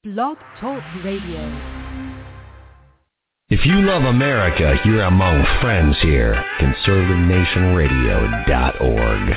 Blog Talk Radio. If you love America, you're among friends here. ConservativeNationRadio.org.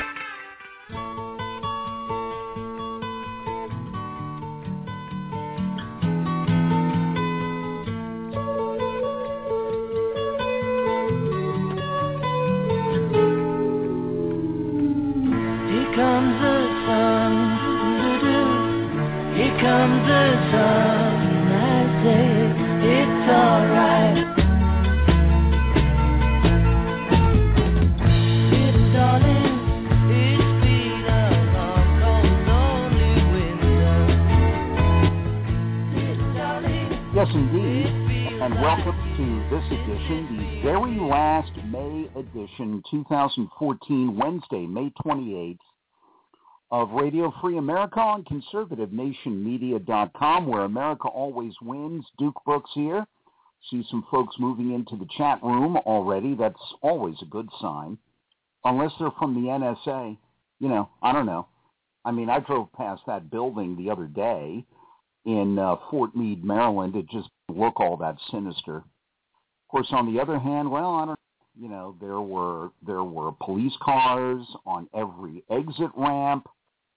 The very last May edition, 2014, Wednesday, May 28th, of Radio Free America on ConservativeNationMedia.com, where America always wins. Duke Brooks here. See some folks moving into the chat room already. That's always a good sign. Unless they're from the NSA. You know, I don't know. I mean, I drove past that building the other day in Fort Meade, Maryland. It just looked all that sinister. Of course, on the other hand, well, I don't, you know, there were police cars on every exit ramp,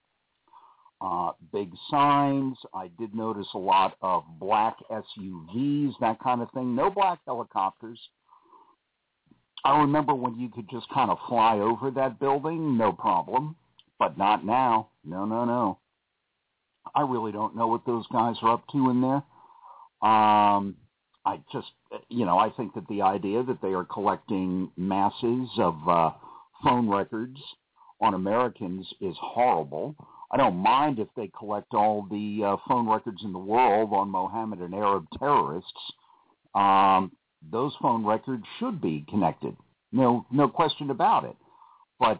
big signs. I did notice a lot of black SUVs, that kind of thing. No black helicopters. I remember when you could just kind of fly over that building, no problem, but not now. No. I really don't know what those guys are up to in there. I just, you know, I think that the idea that they are collecting masses of phone records on Americans is horrible. I don't mind if they collect all the phone records in the world on Mohammed and Arab terrorists. Those phone records should be connected. No question about it. But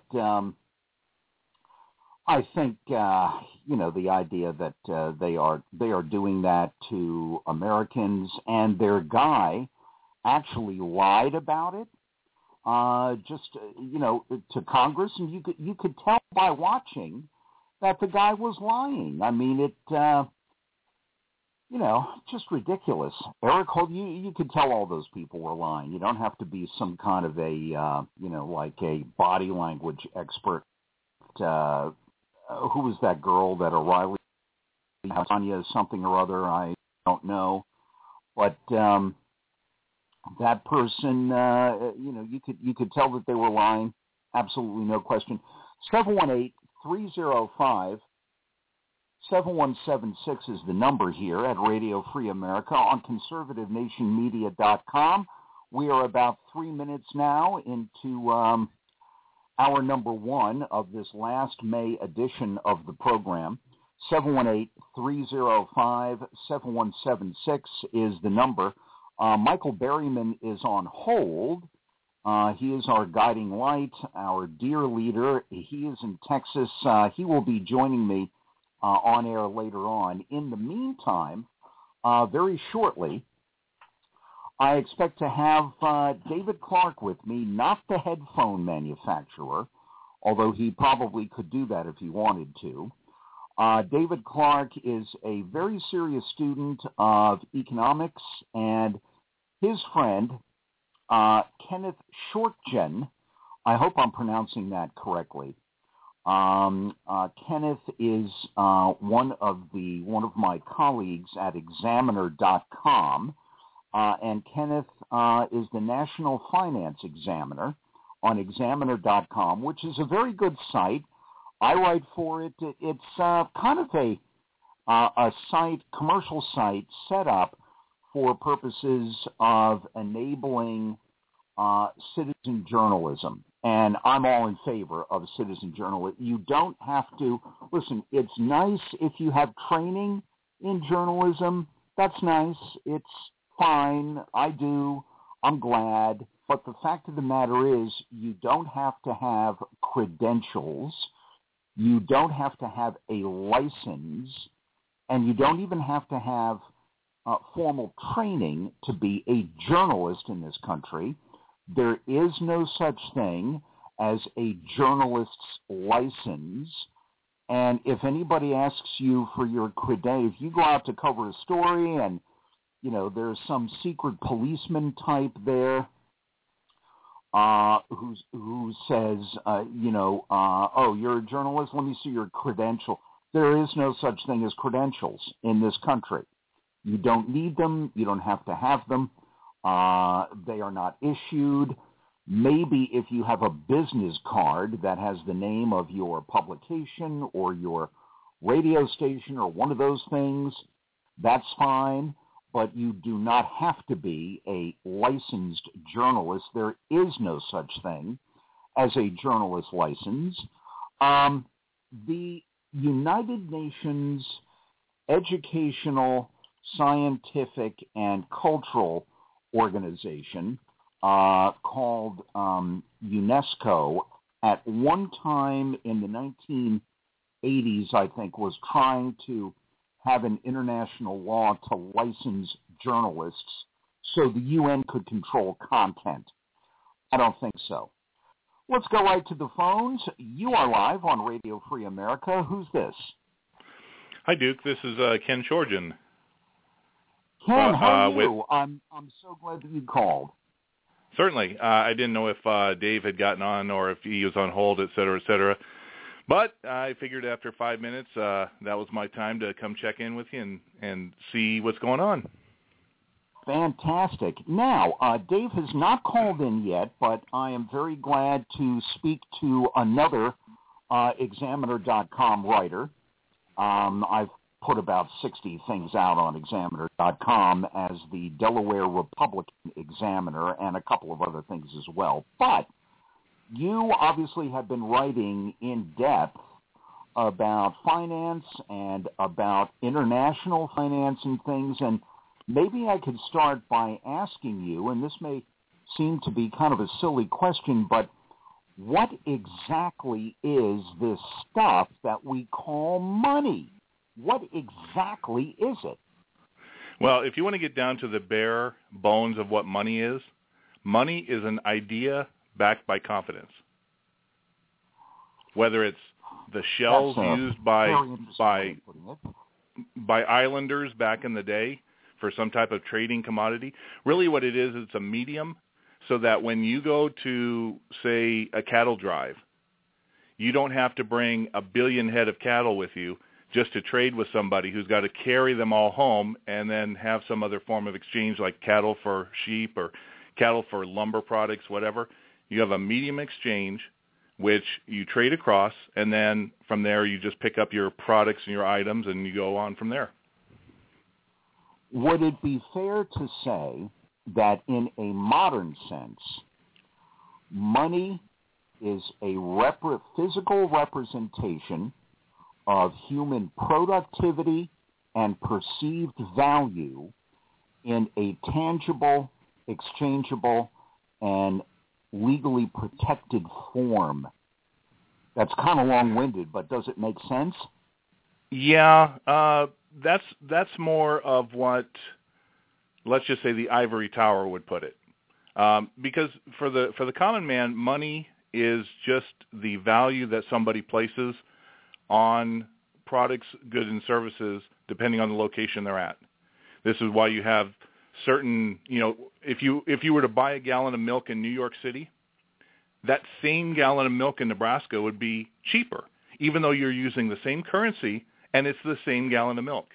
I think, you know, the idea that they are doing that to Americans, and their guy actually lied about it, you know, to Congress, and you could tell by watching that the guy was lying. I mean, it, you know, just ridiculous. Eric Holder, you could tell all those people were lying. You don't have to be some kind of a, you know, like a body language expert. Who was that girl that O'Reilly, Tanya something or other, I don't know. But that person, you know, you could tell that they were lying. Absolutely no question. 718-305-7176 is the number here at Radio Free America on ConservativeNationMedia.com. We are about 3 minutes now into hour number one of this last May edition of the program. 718-305-7176 is the number. Michael Berryman is on hold. He is our guiding light, our dear leader. He is in Texas. He will be joining me on air later on. In the meantime, very shortly, I expect to have David Clark with me, not the headphone manufacturer, although he probably could do that if he wanted to. David Clark is a very serious student of economics, and his friend, Kenneth Shortgen, I hope I'm pronouncing that correctly. Kenneth is one of my colleagues at Examiner.com. And Kenneth is the National Finance Examiner on Examiner.com, which is a very good site. I write for it. It's kind of a site, commercial site, set up for purposes of enabling citizen journalism. And I'm all in favor of citizen journalism. You don't have to, listen, it's nice if you have training in journalism. That's nice. It's fine, I do, I'm glad, but the fact of the matter is you don't have to have credentials, you don't have to have a license, and you don't even have to have formal training to be a journalist in this country. There is no such thing as a journalist's license. And if anybody asks you for your credentials, if you go out to cover a story and, there's some secret policeman type there who says, oh, you're a journalist, let me see your credential. There is no such thing as credentials in this country. You don't need them. You don't have to have them. They are not issued. Maybe if you have a business card that has the name of your publication or your radio station or one of those things, that's fine, but you do not have to be a licensed journalist. There is no such thing as a journalist license. The United Nations Educational, Scientific, and Cultural Organization called UNESCO at one time in the 1980s, I think, was trying to have an international law to license journalists so the UN could control content. I don't think so. Let's go right to the phones. You are live on Radio Free America. Who's this? Hi, Duke. This is Ken Shorgen. Ken, how are you? I'm so glad that you called. Certainly. I didn't know if Dave had gotten on or if he was on hold, et cetera, et cetera. But I figured after 5 minutes that was my time to come check in with you and see what's going on. Fantastic. Now, Dave has not called in yet, but I am very glad to speak to another Examiner.com writer. I've put about 60 things out on Examiner.com as the Delaware Republican Examiner and a couple of other things as well. But you obviously have been writing in depth about finance and about international finance and things, and maybe I could start by asking you, and this may seem to be kind of a silly question, but what exactly is this stuff that we call money? What exactly is it? Well, if you want to get down to the bare bones of what money is an idea backed by confidence. Whether it's the shells used by islanders back in the day for some type of trading commodity, really what it is, it's a medium so that when you go to, say, a cattle drive, you don't have to bring 1 billion head of cattle with you just to trade with somebody who's got to carry them all home and then have some other form of exchange like cattle for sheep or cattle for lumber products, whatever. You have a medium exchange which you trade across, and then from there you just pick up your products and your items and you go on from there. Would it be fair to say that in a modern sense, money is a physical representation of human productivity and perceived value in a tangible, exchangeable, and legally protected form? That's kind of long-winded, but does it make sense? Yeah, that's more of what, let's just say, the ivory tower would put it. Because for the common man, money is just the value that somebody places on products, goods, and services depending on the location they're at. This is why you have certain, if you were to buy a gallon of milk in New York City, that same gallon of milk in Nebraska would be cheaper, even though you're using the same currency and it's the same gallon of milk.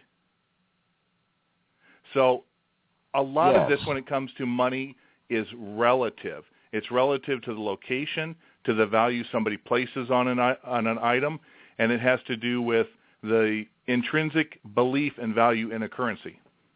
So a lot of this when it comes to money is relative. It's relative to the location, to the value somebody places on an item, and it has to do with the intrinsic belief and value in a currency.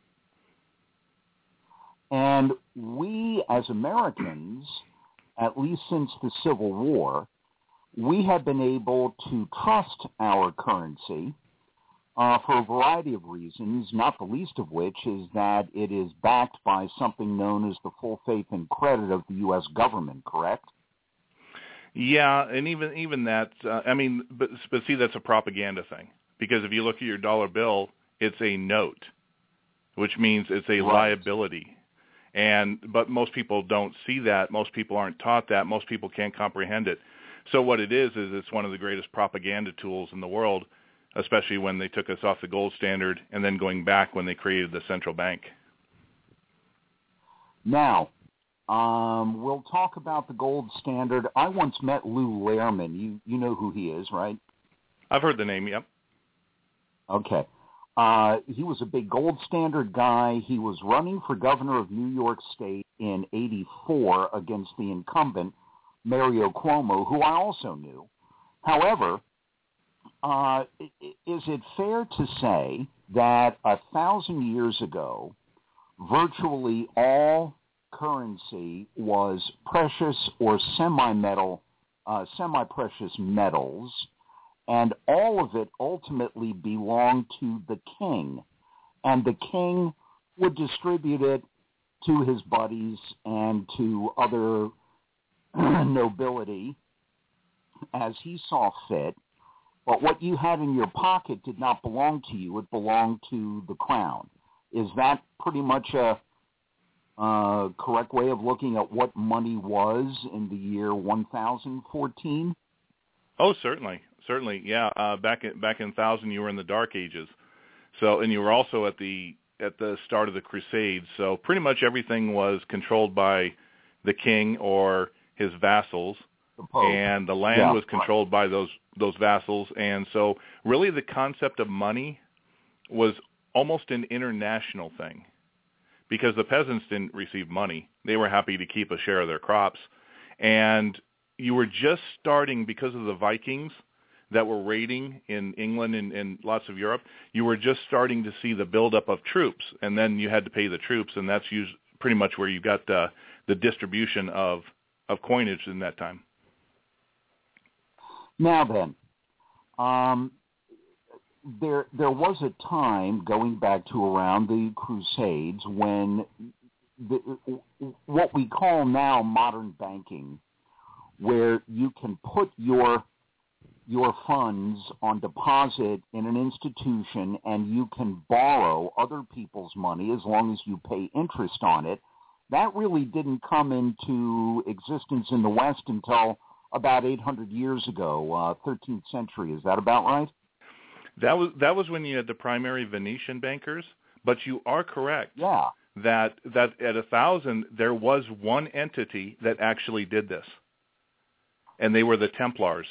And we as Americans, at least since the Civil War, we have been able to trust our currency for a variety of reasons, not the least of which is that it is backed by something known as the full faith and credit of the U.S. government, correct? Yeah, and even that, but see, that's a propaganda thing. Because if you look at your dollar bill, it's a note, which means it's a liability. But most people don't see that. Most people aren't taught that. Most people can't comprehend it. So what it is it's one of the greatest propaganda tools in the world, especially when they took us off the gold standard and then going back when they created the central bank. Now, we'll talk about the gold standard. I once met Lou Lehrman. You know who he is, right? I've heard the name, yep. Okay. He was a big gold standard guy. He was running for governor of New York State in '84 against the incumbent, Mario Cuomo, who I also knew. However, is it fair to say that 1,000 years ago, virtually all currency was precious or semi-precious metals, and all of it ultimately belonged to the king, and the king would distribute it to his buddies and to other nobility as he saw fit, but what you had in your pocket did not belong to you. It belonged to the crown. Is that pretty much a correct way of looking at what money was in the year 1014? Oh, certainly, yeah. Back in 1000, you were in the Dark Ages, so and you were also at the start of the Crusades. So pretty much everything was controlled by the king or his vassals, and the land was controlled by those vassals. And so, really, the concept of money was almost an international thing, because the peasants didn't receive money. They were happy to keep a share of their crops. And you were just starting, because of the Vikings that were raiding in England and lots of Europe, you were just starting to see the buildup of troops. And then you had to pay the troops, and that's pretty much where you got the distribution of coinage in that time. Now then, there was a time going back to around the Crusades when what we call now modern banking, where you can put your funds on deposit in an institution and you can borrow other people's money as long as you pay interest on it. That really didn't come into existence in the West until about 800 years ago, 13th century. Is that about right? That was when you had the primary Venetian bankers, but you are correct. Yeah. That at 1,000 there was one entity that actually did this, and they were the Templars.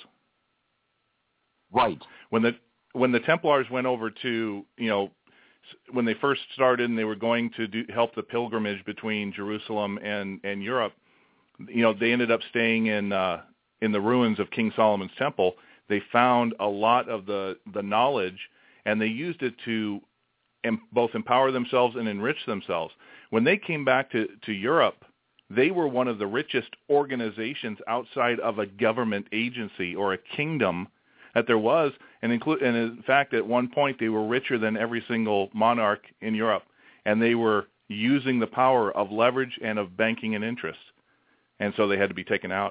Right. When the Templars went over to, when they first started and they were going to help the pilgrimage between Jerusalem and Europe, they ended up staying in the ruins of King Solomon's Temple. They found a lot of the knowledge, and they used it to both empower themselves and enrich themselves. When they came back to Europe, they were one of the richest organizations outside of a government agency or a kingdom that there was, and in fact, at one point, they were richer than every single monarch in Europe, and they were using the power of leverage and of banking and interest, and so they had to be taken out.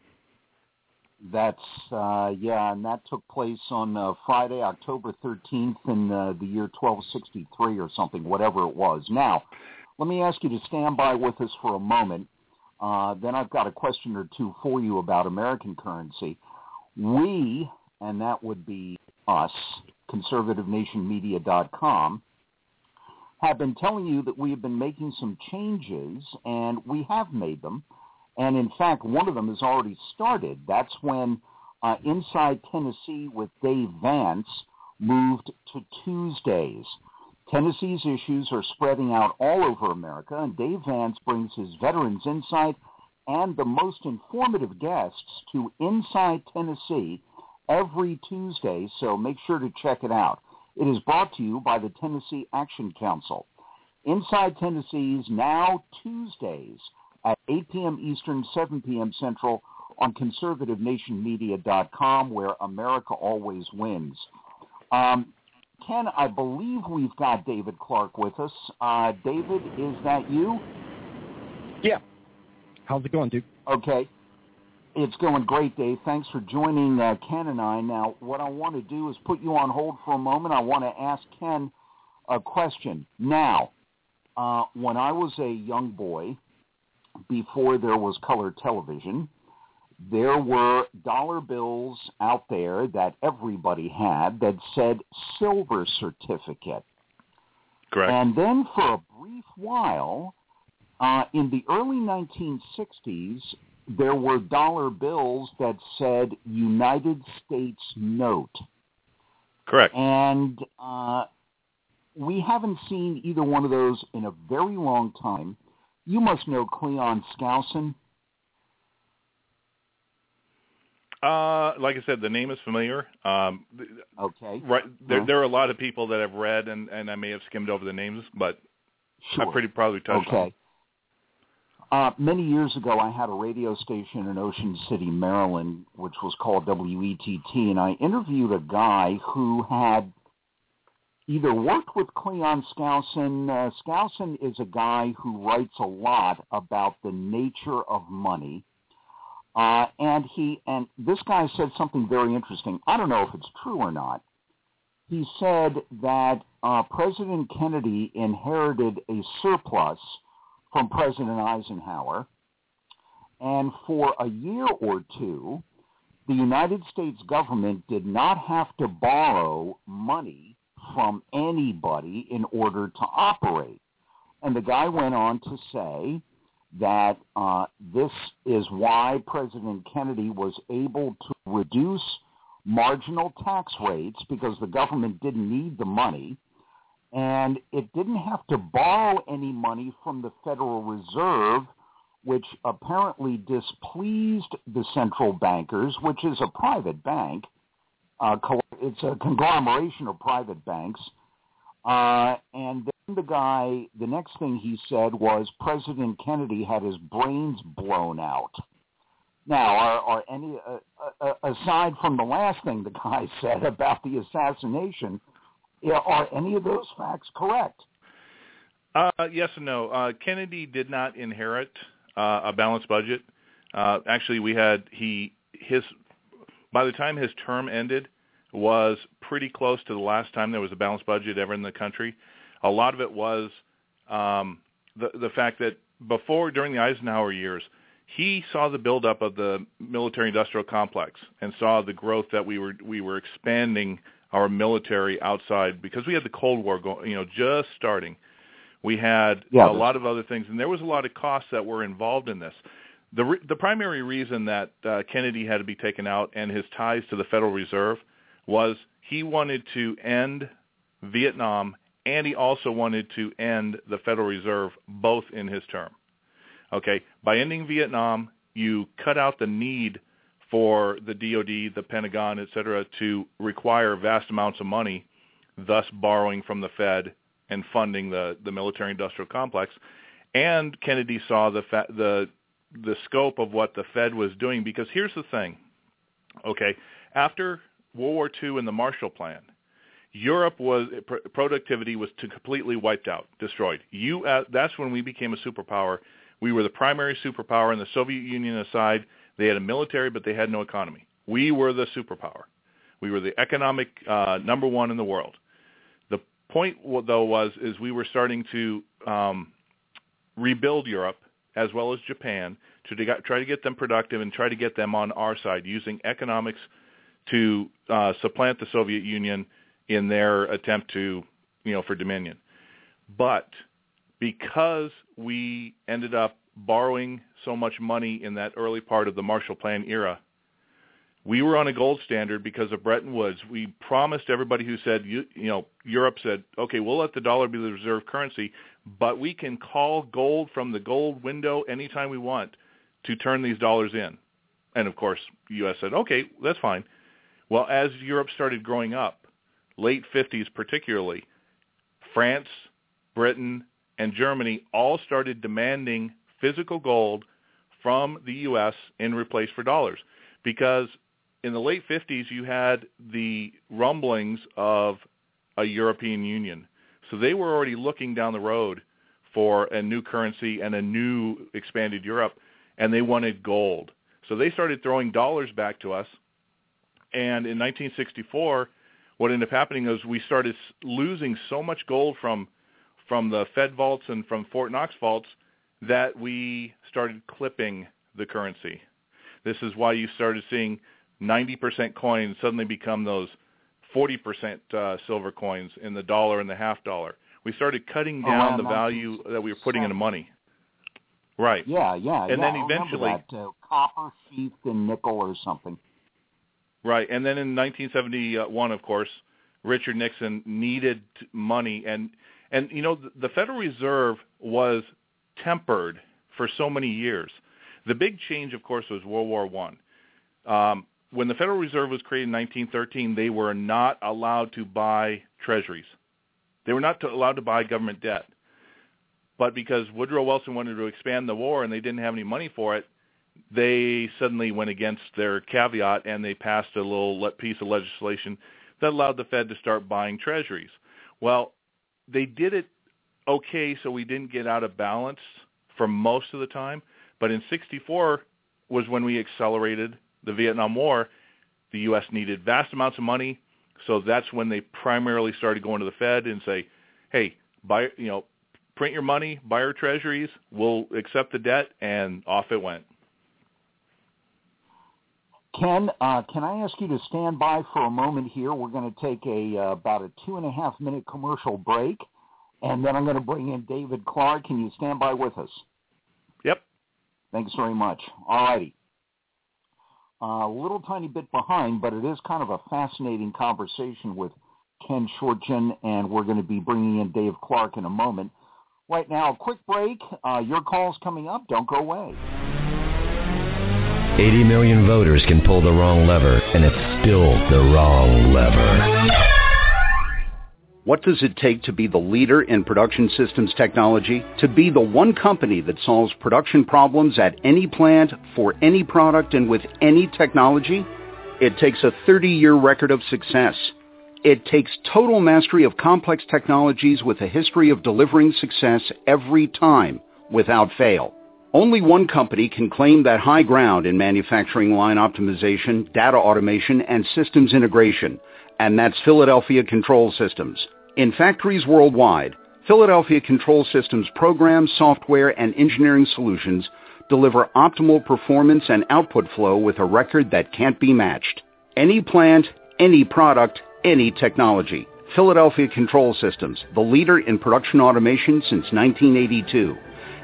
That's, and that took place on Friday, October 13th in the year 1263 or something, whatever it was. Now, let me ask you to stand by with us for a moment. Then I've got a question or two for you about American currency. We, and that would be us, conservativenationmedia.com, have been telling you that we have been making some changes, and we have made them. And in fact, one of them has already started. That's when Inside Tennessee with Dave Vance moved to Tuesdays. Tennessee's issues are spreading out all over America, and Dave Vance brings his veterans insight and the most informative guests to Inside Tennessee every Tuesday, so make sure to check it out. It is brought to you by the Tennessee Action Council. Inside Tennessee's now Tuesdays at 8 p.m. Eastern, 7 p.m. Central on conservativenationmedia.com, where America always wins. Ken, I believe we've got David Clark with us. David, is that you? Yeah. How's it going, Duke? Okay. It's going great, Dave. Thanks for joining Ken and I. Now, what I want to do is put you on hold for a moment. I want to ask Ken a question. Now, when I was a young boy, before there was color television, there were dollar bills out there that everybody had that said silver certificate. Correct. And then for a brief while, in the early 1960s, there were dollar bills that said United States note. Correct. And we haven't seen either one of those in a very long time. You must know Cleon Skousen. Like I said, the name is familiar. Okay. Right. There are a lot of people that have read, and I may have skimmed over the names, but Sure. I pretty probably touched on them. Many years ago, I had a radio station in Ocean City, Maryland, which was called WETT, and I interviewed a guy who had either worked with Cleon Skousen. Skousen is a guy who writes a lot about the nature of money. And this guy said something very interesting. I don't know if it's true or not. He said that President Kennedy inherited a surplus from President Eisenhower, and for a year or two, the United States government did not have to borrow money from anybody in order to operate. And the guy went on to say that this is why President Kennedy was able to reduce marginal tax rates, because the government didn't need the money, and it didn't have to borrow any money from the Federal Reserve, which apparently displeased the central bankers, which is a private bank. It's a conglomeration of private banks. And then the next thing he said was President Kennedy had his brains blown out. Now, are any, aside from the last thing the guy said about the assassination, are any of those facts correct? Yes and no. Kennedy did not inherit a balanced budget. Actually, by the time his term ended, was pretty close to the last time there was a balanced budget ever in the country. A lot of it was the fact that during the Eisenhower years, he saw the buildup of the military-industrial complex and saw the growth that we were expanding our military outside, because we had the Cold War just starting. We had a lot of other things, and there was a lot of costs that were involved in this. The primary reason that Kennedy had to be taken out and his ties to the Federal Reserve was he wanted to end Vietnam, and he also wanted to end the Federal Reserve, both in his term. Okay, by ending Vietnam, you cut out the need for the DOD, the Pentagon, et cetera, to require vast amounts of money, thus borrowing from the Fed and funding the military-industrial complex. And Kennedy saw the scope of what the Fed was doing, because here's the thing. Okay, after World War II and the Marshall Plan, productivity was completely wiped out, destroyed. That's when we became a superpower. We were the primary superpower, and the Soviet Union aside, they had a military, but they had no economy. We were the superpower. We were the economic number one in the world. The point, though, is we were starting to rebuild Europe as well as Japan to try to get them productive and try to get them on our side, using economics to supplant the Soviet Union in their attempt for dominion. But because we ended up borrowing so much money in that early part of the Marshall Plan era, we were on a gold standard because of Bretton Woods. We promised everybody who said, Europe said, okay, we'll let the dollar be the reserve currency, but we can call gold from the gold window anytime we want to turn these dollars in. And, of course, the U.S. said, okay, that's fine. Well, as Europe started growing up, late 50s particularly, France, Britain, and Germany all started demanding physical gold from the U.S. in replace for dollars, because in the late 50s you had the rumblings of a European Union. So they were already looking down the road for a new currency and a new expanded Europe, and they wanted gold. So they started throwing dollars back to us, and in 1964, what ended up happening is we started losing so much gold from the Fed vaults and from Fort Knox vaults that we started clipping the currency. This is why you started seeing 90% coins suddenly become those 40% silver coins in the dollar and the half dollar. We started cutting down the value that we were putting into money. Right. Yeah. And then eventually, that, copper sheathed in nickel or something. Right. And then in 1971, of course, Richard Nixon needed money, and you know, the Federal Reserve was tempered for so many years. The big change, of course, was World War I. When the Federal Reserve was created in 1913, they were not allowed to buy treasuries. They were not allowed to buy government debt. But because Woodrow Wilson wanted to expand the war and they didn't have any money for it, they suddenly went against their caveat and they passed a little piece of legislation that allowed the Fed to start buying treasuries. Well, they did it okay, so we didn't get out of balance for most of the time. But in 1964 was when we accelerated the Vietnam War. The U.S. needed vast amounts of money, so that's when they primarily started going to the Fed and say, "Hey, print your money, buy our treasuries, we'll accept the debt," and off it went. Ken, can I ask you to stand by for a moment here? We're going to take about a 2.5-minute commercial break, and then I'm going to bring in David Clark. Can you stand by with us? Yep. Thanks very much. All righty. A little tiny bit behind, but it is kind of a fascinating conversation with Ken Shortgen, and we're going to be bringing in Dave Clark in a moment. Right now, a quick break. Your call's coming up. Don't go away. 80 million voters can pull the wrong lever, and it's still the wrong lever. What does it take to be the leader in production systems technology? To be the one company that solves production problems at any plant, for any product, and with any technology? It takes a 30-year record of success. It takes total mastery of complex technologies with a history of delivering success every time, without fail. Only one company can claim that high ground in manufacturing line optimization, data automation, and systems integration, and that's Philadelphia Control Systems. In factories worldwide, Philadelphia Control Systems programs, software, and engineering solutions deliver optimal performance and output flow with a record that can't be matched. Any plant, any product, any technology. Philadelphia Control Systems, the leader in production automation since 1982.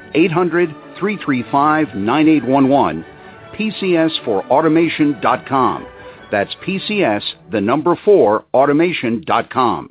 800-335-9811, PCS4automation.com. That's PCS, the number 4, automation.com.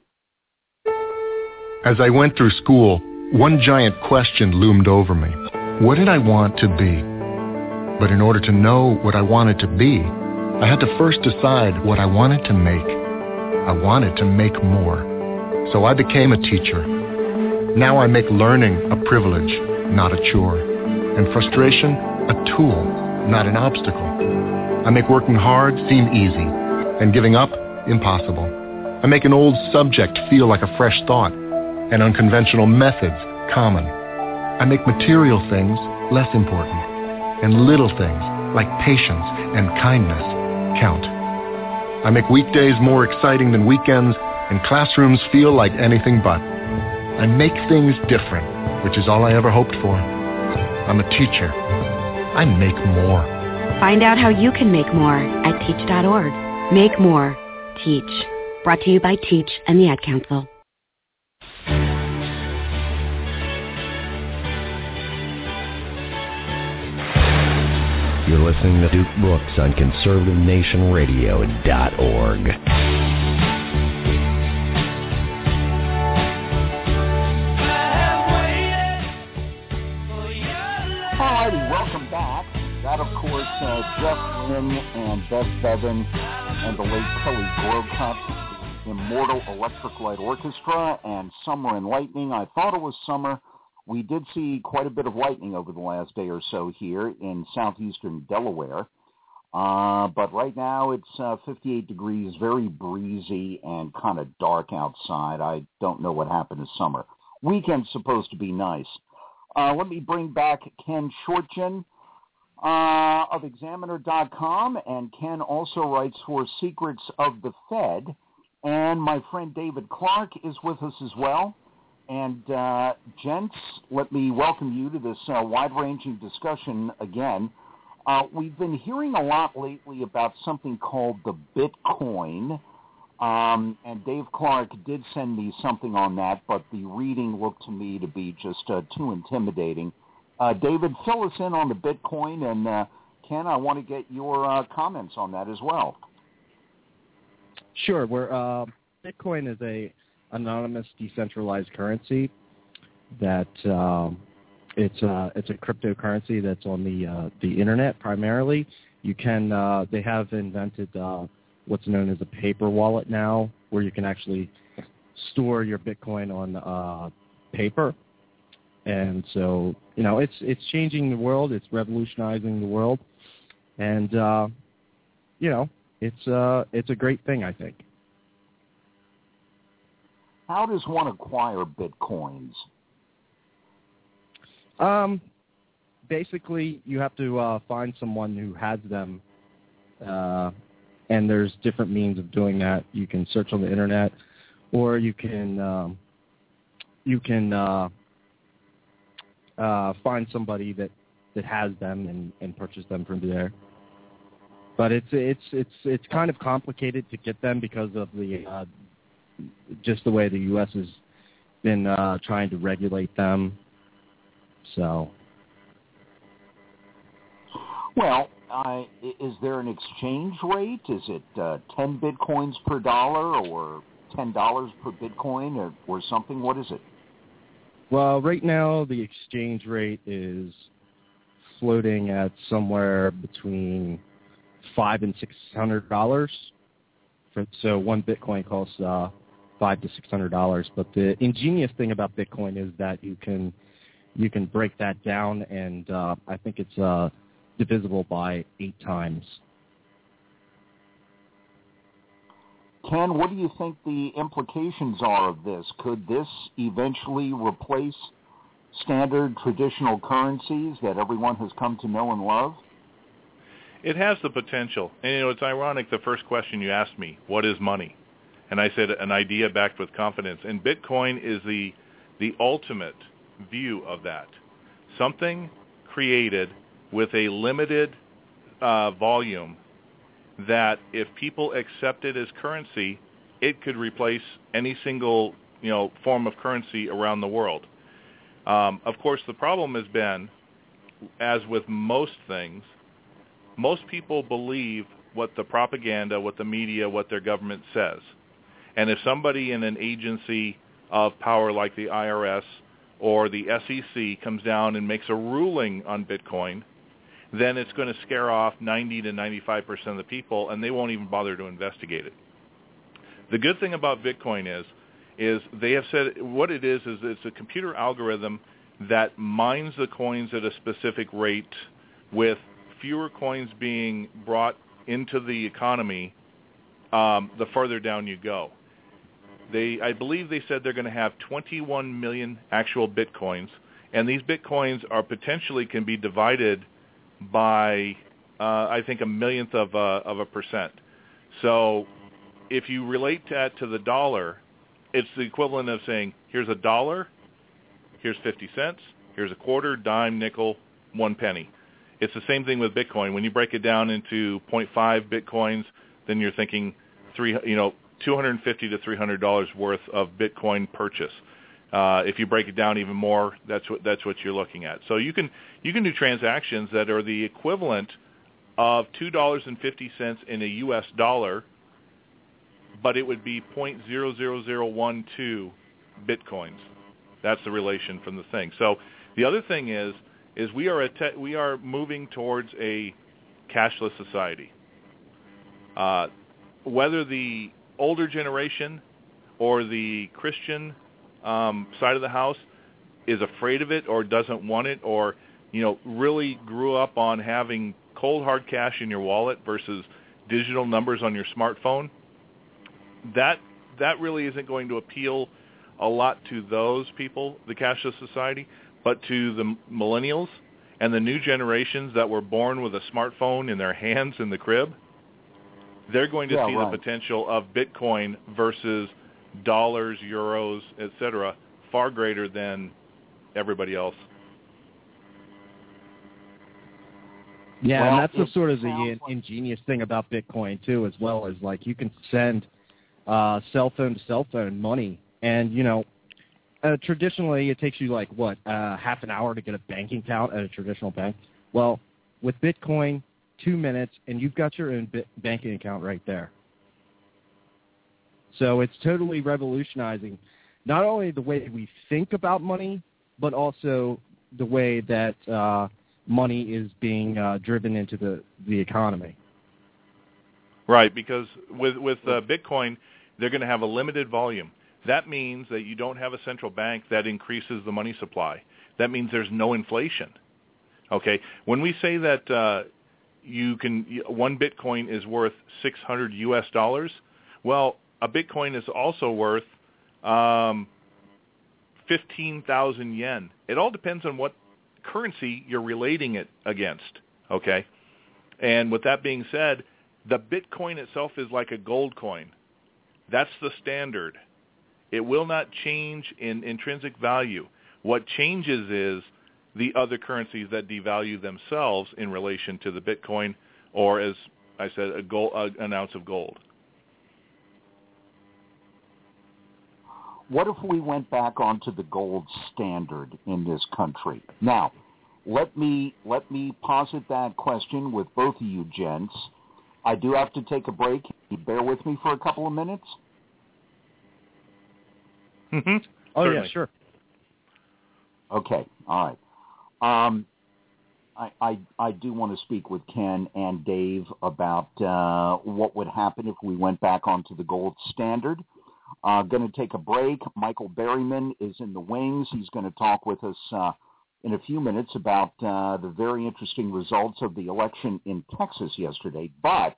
As I went through school, one giant question loomed over me. What did I want to be? But in order to know what I wanted to be, I had to first decide what I wanted to make. I wanted to make more. So I became a teacher. Now I make learning a privilege, not a chore, and frustration a tool, not an obstacle. I make working hard seem easy, and giving up impossible. I make an old subject feel like a fresh thought, and unconventional methods common. I make material things less important, and little things like patience and kindness count. I make weekdays more exciting than weekends, and classrooms feel like anything but. I make things different, which is all I ever hoped for. I'm a teacher. I make more. Find out how you can make more at teach.org. Make more. Teach. Brought to you by Teach and the Ad Council. You're listening to Duke Brooks on ConservativeNationRadio.org. Alrighty, welcome back. That, of course, Jeff Lynne and Beth Bevan and the late Kelly Grocott, Immortal Electric Light Orchestra, and Summer and Lightning. I thought it was summer. We did see quite a bit of lightning over the last day or so here in southeastern Delaware. But right now it's 58 degrees, very breezy and kind of dark outside. I don't know what happened this summer. Weekend's supposed to be nice. Let me bring back Ken Shortgen of Examiner.com, and Ken also writes for Secrets of the Fed. And my friend David Clark is with us as well. And, gents, let me welcome you to this wide-ranging discussion again. We've been hearing a lot lately about something called the Bitcoin, and Dave Clark did send me something on that, but the reading looked to me to be just too intimidating. David, fill us in on the Bitcoin, and Ken, I want to get your comments on that as well. Sure. Bitcoin is a anonymous decentralized currency that it's a cryptocurrency that's on the internet primarily. You can they have invented what's known as a paper wallet now, where you can actually store your Bitcoin on paper. And so, it's changing the world. It's revolutionizing the world, and it's a great thing, I think. How does one acquire Bitcoins? Basically, you have to find someone who has them, and there's different means of doing that. You can search on the internet, or you can find somebody that has them and purchase them from there. But it's kind of complicated to get them because of the just the way the U.S. has been trying to regulate them. So, well, is there an exchange rate? Is it 10 Bitcoins per dollar, or $10 per Bitcoin, or something? What is it? Well, right now the exchange rate is floating at somewhere between $500 and $600. So one Bitcoin costs $500 to $600. But the ingenious thing about Bitcoin is that you can break that down, and I think it's divisible by 8 times. Ken, what do you think the implications are of this? Could this eventually replace standard traditional currencies that everyone has come to know and love? It has the potential. And, it's ironic, the first question you asked me, what is money? And I said an idea backed with confidence. And Bitcoin is the ultimate view of that. Something created with a limited volume that if people accept it as currency, it could replace any single, form of currency around the world. Of course, the problem has been, as with most things, most people believe what the propaganda, what the media, what their government says. And if somebody in an agency of power like the IRS or the SEC comes down and makes a ruling on Bitcoin, then it's going to scare off 90 to 95% of the people, and they won't even bother to investigate it. The good thing about Bitcoin is they have said what it is it's a computer algorithm that mines the coins at a specific rate, with fewer coins being brought into the economy the further down you go. I believe they said they're going to have 21 million actual Bitcoins, and these Bitcoins are potentially can be divided by, I think, 1/1,000,000th of a percent. So if you relate that to the dollar, it's the equivalent of saying, here's $1, here's 50 cents, here's a quarter, dime, nickel, 1 penny. It's the same thing with Bitcoin. When you break it down into 0.5 Bitcoins, then you're thinking $250 to $300 worth of Bitcoin purchase. If you break it down even more, that's what you're looking at. So you can do transactions that are the equivalent of $2.50 in a U.S. dollar, but it would be 0.00012 Bitcoins. That's the relation from the thing. So the other thing is we are moving towards a cashless society. Whether the older generation or the Christian side of the house is afraid of it or doesn't want it, or really grew up on having cold hard cash in your wallet versus digital numbers on your smartphone, that really isn't going to appeal a lot to those people, the cashless society, but to the millennials and the new generations that were born with a smartphone in their hands in the crib. They're going to see the potential of Bitcoin versus dollars, euros, etc., far greater than everybody else. Yeah, Well, and that's the sort of the ingenious thing about Bitcoin, too, as well, as like you can send cell phone to cell phone money. And, you know, traditionally it takes you like, half an hour to get a banking account at a traditional bank. Well, with Bitcoin, 2 minutes, and you've got your own banking account right there. So it's totally revolutionizing not only the way we think about money, but also the way that money is being driven into the economy. Right, because with Bitcoin, they're going to have a limited volume. That means that you don't have a central bank that increases the money supply. That means there's no inflation. Okay, when we say that one Bitcoin is worth $600 US, well, a Bitcoin is also worth 15,000 yen. It all depends on what currency you're relating it against. Okay, and with that being said, the Bitcoin itself is like a gold coin. That's the standard. It will not change in intrinsic value. What changes is the other currencies that devalue themselves in relation to the Bitcoin, or as I said, an ounce of gold. What if we went back onto the gold standard in this country? Now, let me posit that question with both of you gents. I do have to take a break. Can you bear with me for a couple of minutes? Mm-hmm. Oh, certainly. Yeah, sure. Okay, all right. I do want to speak with Ken and Dave about what would happen if we went back onto the gold standard. Going to take a break. Michael Berryman is in the wings. He's going to talk with us in a few minutes about the very interesting results of the election in Texas yesterday. But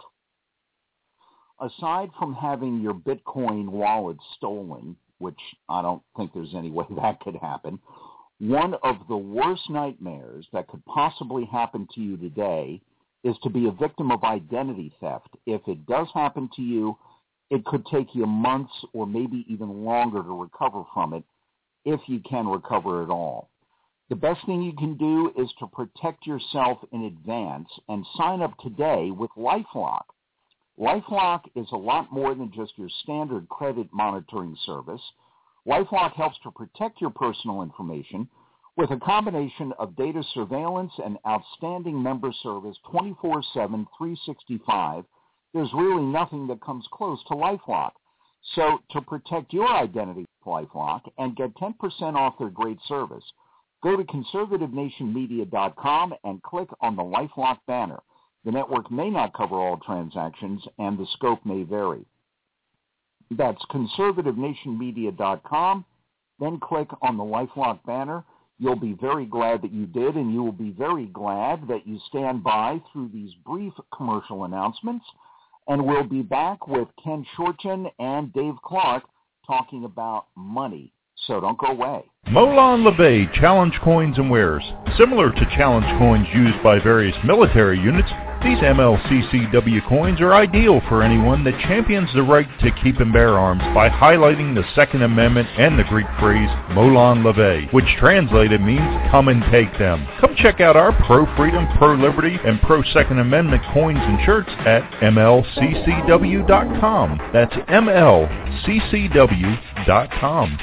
aside from having your Bitcoin wallet stolen, which I don't think there's any way that could happen, one of the worst nightmares that could possibly happen to you today is to be a victim of identity theft. If it does happen to you, it could take you months or maybe even longer to recover from it, if you can recover at all. The best thing you can do is to protect yourself in advance and sign up today with LifeLock. LifeLock is a lot more than just your standard credit monitoring service. LifeLock helps to protect your personal information with a combination of data surveillance and outstanding member service 24/7, 365. There's really nothing that comes close to LifeLock. So to protect your identity with LifeLock and get 10% off their great service, go to conservativenationmedia.com and click on the LifeLock banner. The network may not cover all transactions, and the scope may vary. That's conservativenationmedia.com. Then click on the LifeLock banner. You'll be very glad that you did, and you will be very glad that you stand by through these brief commercial announcements. And we'll be back with Ken Shortgen and Dave Clark talking about money. So don't go away. Molon Labe Challenge Coins and Wares. Similar to challenge coins used by various military units, these MLCCW coins are ideal for anyone that champions the right to keep and bear arms by highlighting the Second Amendment and the Greek phrase Molon Labe, which translated means come and take them. Come check out our pro-freedom, pro-liberty, and pro-Second Amendment coins and shirts at MLCCW.com. That's MLCCW.com.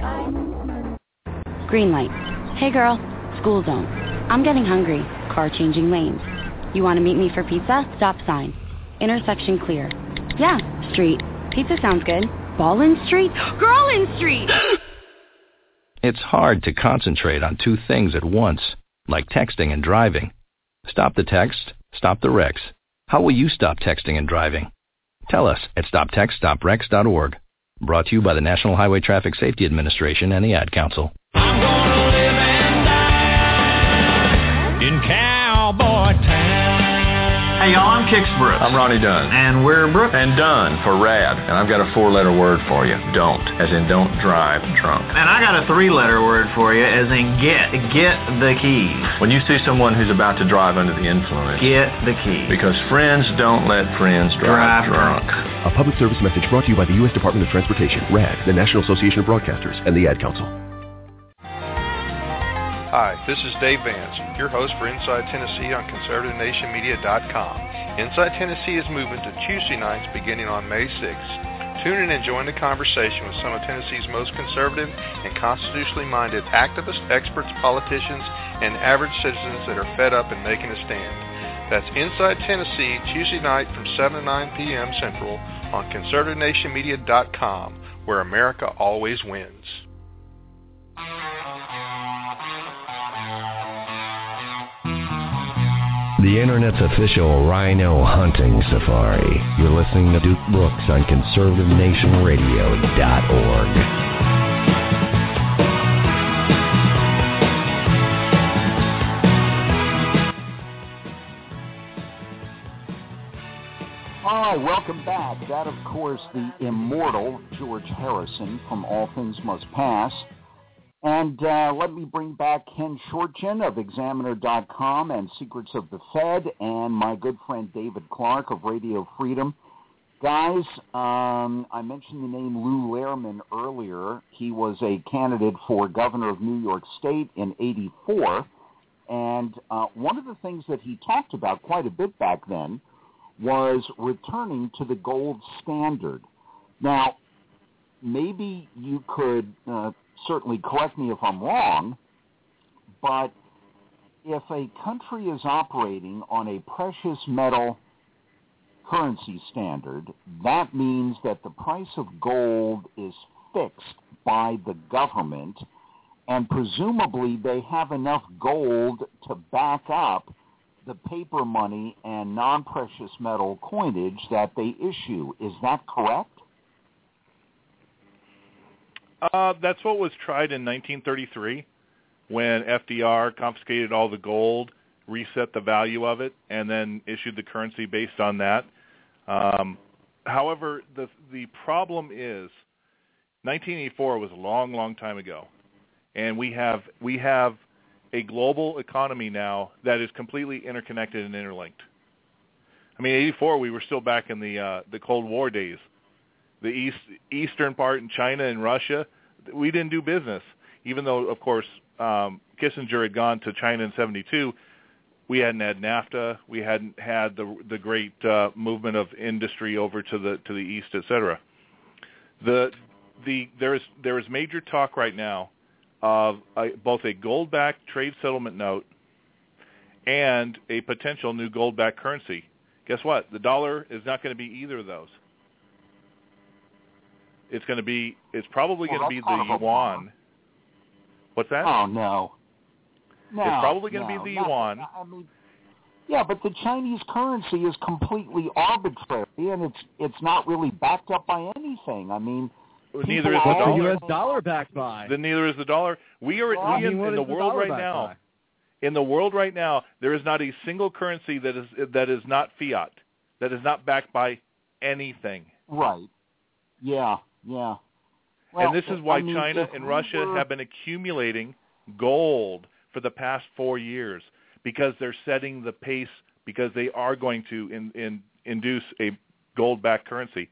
Green light. Hey girl, school zone. I'm getting hungry. Car changing lanes. You want to meet me for pizza? Stop sign. Intersection clear. Yeah, street. Pizza sounds good. Ballin' Street? Girlin' Street! It's hard to concentrate on two things at once, like texting and driving. Stop the text, stop the wrecks. How will you stop texting and driving? Tell us at stoptextstopwrecks.org. Brought to you by the National Highway Traffic Safety Administration and the Ad Council. I'm gonna live and die in Cowboy Town. Hey y'all, I'm Kix Brooks. I'm Ronnie Dunn. And we're Brooks and Dunn for RAD. And I've got a 4-letter word for you. Don't. As in don't drive drunk. And I got a 3-letter word for you, as in get. Get the keys. When you see someone who's about to drive under the influence, get the keys. Because friends don't let friends drive drunk. A public service message brought to you by the U.S. Department of Transportation, RAD, the National Association of Broadcasters, and the Ad Council. Hi, this is Dave Vance, your host for Inside Tennessee on ConservativeNationMedia.com. Inside Tennessee is moving to Tuesday nights beginning on May 6th. Tune in and join the conversation with some of Tennessee's most conservative and constitutionally minded activists, experts, politicians, and average citizens that are fed up and making a stand. That's Inside Tennessee, Tuesday night from 7 to 9 p.m. Central on ConservativeNationMedia.com, where America always wins. The Internet's official rhino hunting safari. You're listening to Duke Brooks on ConservativeNationRadio.org. Hi, welcome back. That, of course, the immortal George Harrison from All Things Must Pass. And let me bring back Ken Shortgen of Examiner.com and Secrets of the Fed, and my good friend David Clark of Radio Freedom. Guys, I mentioned the name Lou Lehrman earlier. He was a candidate for governor of New York State in '84, and one of the things that he talked about quite a bit back then was returning to the gold standard. Now, maybe you could certainly correct me if I'm wrong, but if a country is operating on a precious metal currency standard, that means that the price of gold is fixed by the government, and presumably they have enough gold to back up the paper money and non-precious metal coinage that they issue. Is that correct? That's what was tried in 1933 when FDR confiscated all the gold, reset the value of it, and then issued the currency based on that. However, the problem is 1984 was a long, long time ago, and we have a global economy now that is completely interconnected and interlinked. I mean, 84 we were still back in the Cold War days. The eastern part in China and Russia, we didn't do business. Even though, of course, Kissinger had gone to China in '72, we hadn't had NAFTA. We hadn't had the great movement of industry over to the east, et cetera. There is major talk right now of both a gold-backed trade settlement note and a potential new gold-backed currency. Guess what? The dollar is not going to be either of those. It's probably going to be the yuan. What's that? Oh, no. It's probably going to be the yuan. I mean, yeah, but the Chinese currency is completely arbitrary, and it's not really backed up by anything. I mean, neither is the dollar. The U.S. dollar backed by. Then neither is the dollar. In the world right now. In the world right now, there is not a single currency that is not fiat, that is not backed by anything. Right. Yeah. Yeah. Well, and this is why China and Russia have been accumulating gold for the past 4 years, because they're setting the pace, because they are going to induce a gold-backed currency.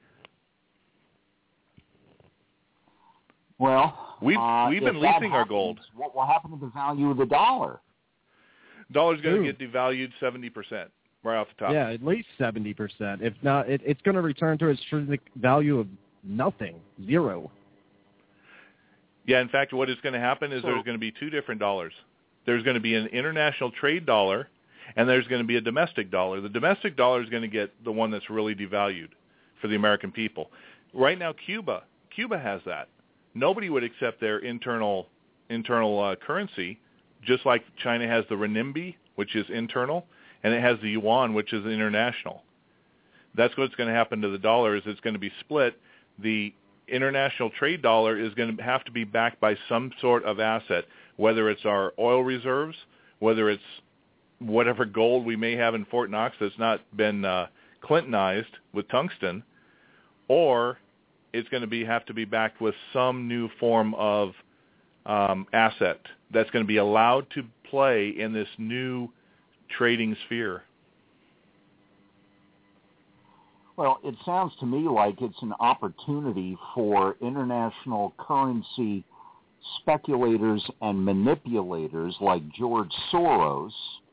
Well, we've been leasing our gold. What will happen to the value of the dollar? Dollar's going to get devalued 70% right off the top. Yeah, at least 70%. If not, it's going to return to its intrinsic value of nothing, zero. Yeah, in fact, what is going to happen is there's going to be two different dollars. There's going to be an international trade dollar, and there's going to be a domestic dollar. The domestic dollar is going to get the one that's really devalued for the American people. Right now, Cuba has that. Nobody would accept their internal currency, just like China has the renminbi, which is internal, and it has the yuan, which is international. That's what's going to happen to the dollar, is it's going to be split. The international trade dollar is going to have to be backed by some sort of asset, whether it's our oil reserves, whether it's whatever gold we may have in Fort Knox that's not been Clintonized with tungsten, or it's going to have to be backed with some new form of asset that's going to be allowed to play in this new trading sphere. Well, it sounds to me like it's an opportunity for international currency speculators and manipulators like George Soros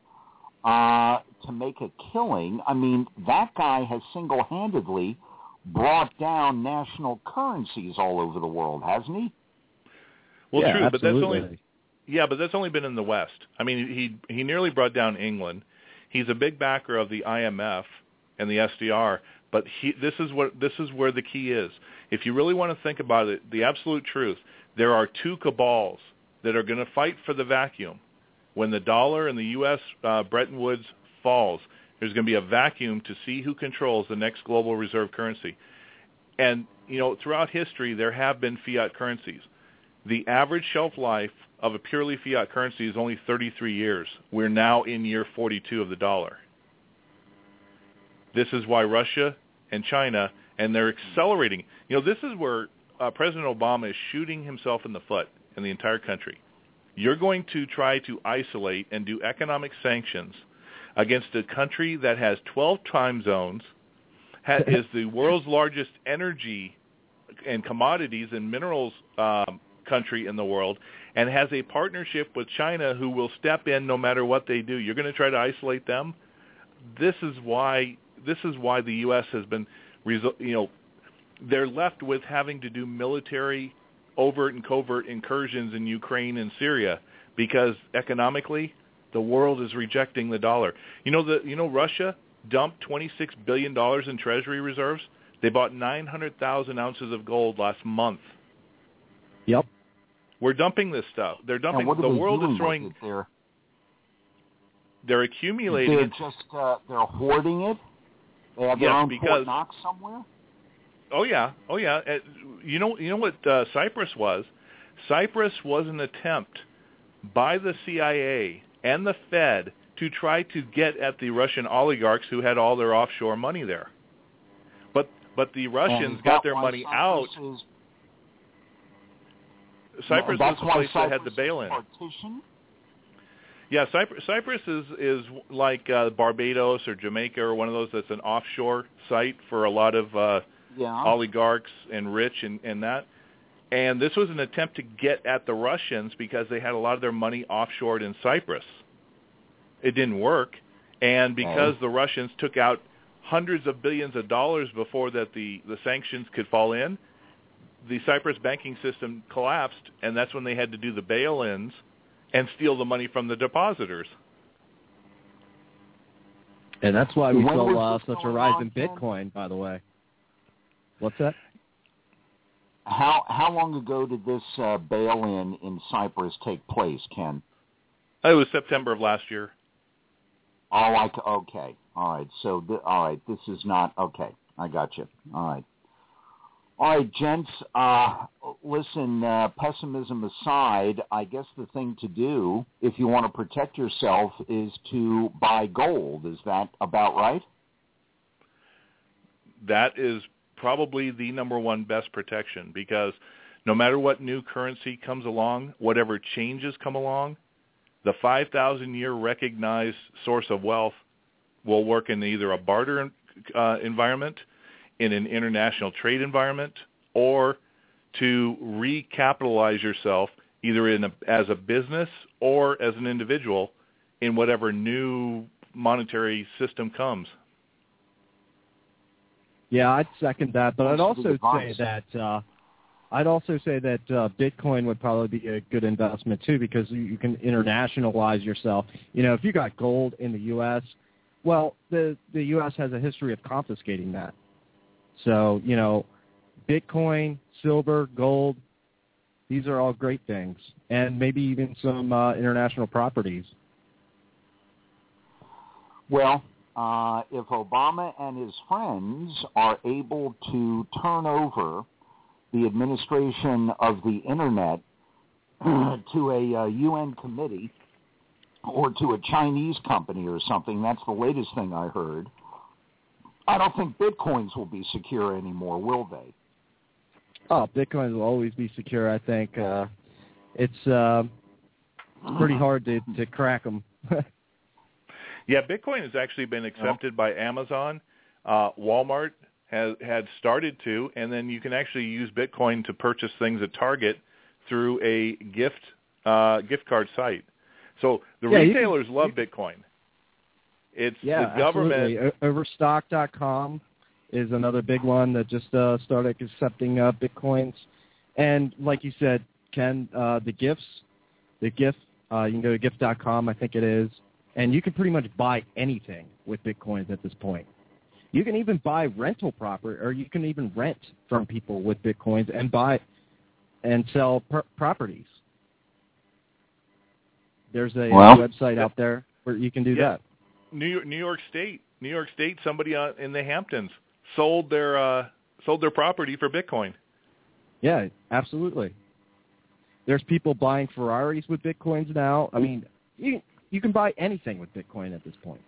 to make a killing. I mean, that guy has single-handedly brought down national currencies all over the world, hasn't he? Well, yeah, true, absolutely. but that's only been in the West. I mean, he nearly brought down England. He's a big backer of the IMF and the SDR, but this is where the key is. If you really want to think about it, the absolute truth, there are two cabals that are going to fight for the vacuum. When the dollar and the U.S. Bretton Woods falls, there's going to be a vacuum to see who controls the next global reserve currency. And, throughout history, there have been fiat currencies. The average shelf life of a purely fiat currency is only 33 years. We're now in year 42 of the dollar. This is why Russia and China, and they're accelerating. This is where President Obama is shooting himself in the foot in the entire country. You're going to try to isolate and do economic sanctions against a country that has 12 time zones, is the world's largest energy and commodities and minerals country in the world, and has a partnership with China who will step in no matter what they do. You're going to try to isolate them? This is why the U.S. has been, they're left with having to do military overt and covert incursions in Ukraine and Syria because economically the world is rejecting the dollar. Russia dumped $26 billion in treasury reserves. They bought 900,000 ounces of gold last month. Yep. We're dumping this stuff. They're dumping. The world is throwing. They're accumulating. They're just they're hoarding it. They have their own Fort Knox somewhere. Oh yeah. You know what Cyprus was? Cyprus was an attempt by the CIA and the Fed to try to get at the Russian oligarchs who had all their offshore money there. But the Russians got their money out. Cyprus was the place that had the bail-in. Yeah, Cyprus is like Barbados or Jamaica or one of those that's an offshore site for a lot of oligarchs and rich and that. And this was an attempt to get at the Russians because they had a lot of their money offshored in Cyprus. It didn't work, and because the Russians took out hundreds of billions of dollars before that the sanctions could fall in, the Cyprus banking system collapsed, and that's when they had to do the bail-ins and steal the money from the depositors. And that's why we saw such a rise in Bitcoin, by the way. What's that? How long ago did this bail-in in Cyprus take place, Ken? It was September of last year. Oh, okay. All right. So, this is not okay. I got you. All right. All right, gents, listen, pessimism aside, I guess the thing to do, if you want to protect yourself, is to buy gold. Is that about right? That is probably the number one best protection, because no matter what new currency comes along, whatever changes come along, the 5,000-year recognized source of wealth will work in either a barter environment, in an international trade environment, or to recapitalize yourself either as a business or as an individual in whatever new monetary system comes. Yeah, I'd second that, but I'd also say that Bitcoin would probably be a good investment too, because you can internationalize yourself. If you got gold in the U.S., well, the U.S. has a history of confiscating that. So, Bitcoin, silver, gold, these are all great things, and maybe even some international properties. Well, if Obama and his friends are able to turn over the administration of the Internet to a UN committee or to a Chinese company or something, that's the latest thing I heard, I don't think Bitcoins will be secure anymore, will they? Oh, Bitcoins will always be secure, I think. It's pretty hard to crack them. Yeah, Bitcoin has actually been accepted by Amazon. Walmart had started to, and then you can actually use Bitcoin to purchase things at Target through a gift card site. So the retailers love Bitcoin. It's the government. Absolutely. Overstock.com is another big one that just started accepting Bitcoins. And like you said, Ken, the gift, you can go to gift.com, I think it is, and you can pretty much buy anything with Bitcoins at this point. You can even buy rental property, or you can even rent from people with Bitcoins and buy and sell properties. There's a website out there where you can do that. New York State, somebody in the Hamptons sold their property for Bitcoin. Yeah, absolutely. There's people buying Ferraris with Bitcoins now. I mean, you can buy anything with Bitcoin at this point.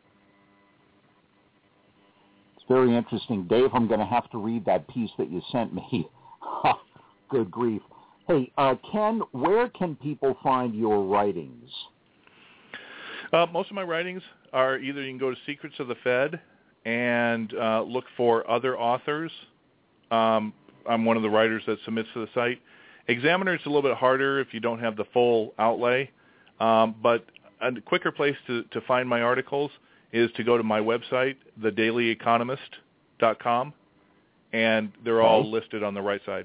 It's very interesting. Dave, I'm going to have to read that piece that you sent me. Good grief. Hey, Ken, where can people find your writings? Most of my writings are either you can go to Secrets of the Fed and look for other authors. I'm one of the writers that submits to the site. Examiner is a little bit harder if you don't have the full outlay, but a quicker place to find my articles is to go to my website, thedailyeconomist.com, and they're all listed on the right side.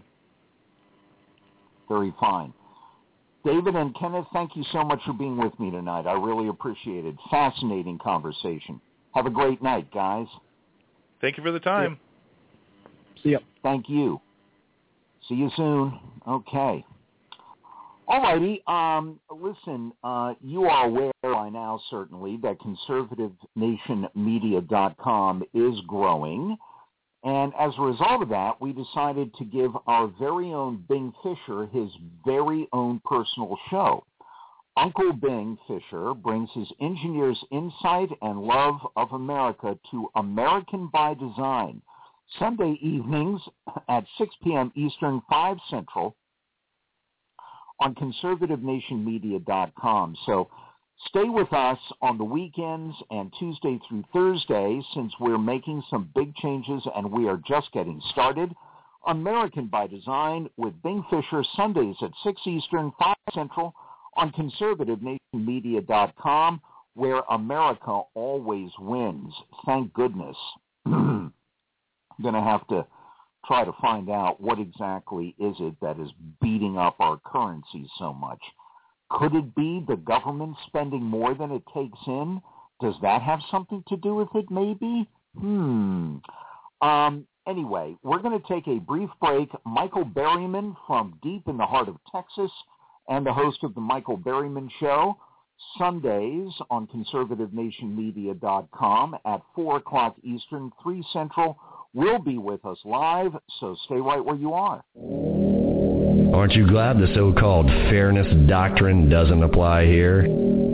Very fine. David and Kenneth, thank you so much for being with me tonight. I really appreciate it. Fascinating conversation. Have a great night, guys. Thank you for the time. See ya. Thank you. See you soon. Okay. All righty. Listen, you are aware by now, certainly, that ConservativeNationMedia.com is growing. And as a result of that, we decided to give our very own Bing Fisher his very own personal show. Uncle Bing Fisher brings his engineer's insight and love of America to American by Design, Sunday evenings at 6 p.m. Eastern, 5 Central, on ConservativeNationMedia.com. So stay with us on the weekends and Tuesday through Thursday, since we're making some big changes and we are just getting started. American by Design with Bing Fisher, Sundays at 6 Eastern, 5 Central, on ConservativeNationMedia.com, where America always wins. Thank goodness. I'm going to have to try to find out what exactly is it that is beating up our currency so much. Could it be the government spending more than it takes in? Does that have something to do with it, maybe? Anyway, we're going to take a brief break. Michael Berryman from deep in the heart of Texas and the host of the Michael Berryman Show, Sundays on ConservativeNationMedia.com at 4 o'clock Eastern, 3 Central, will be with us live, so stay right where you are. Aren't you glad the so-called fairness doctrine doesn't apply here?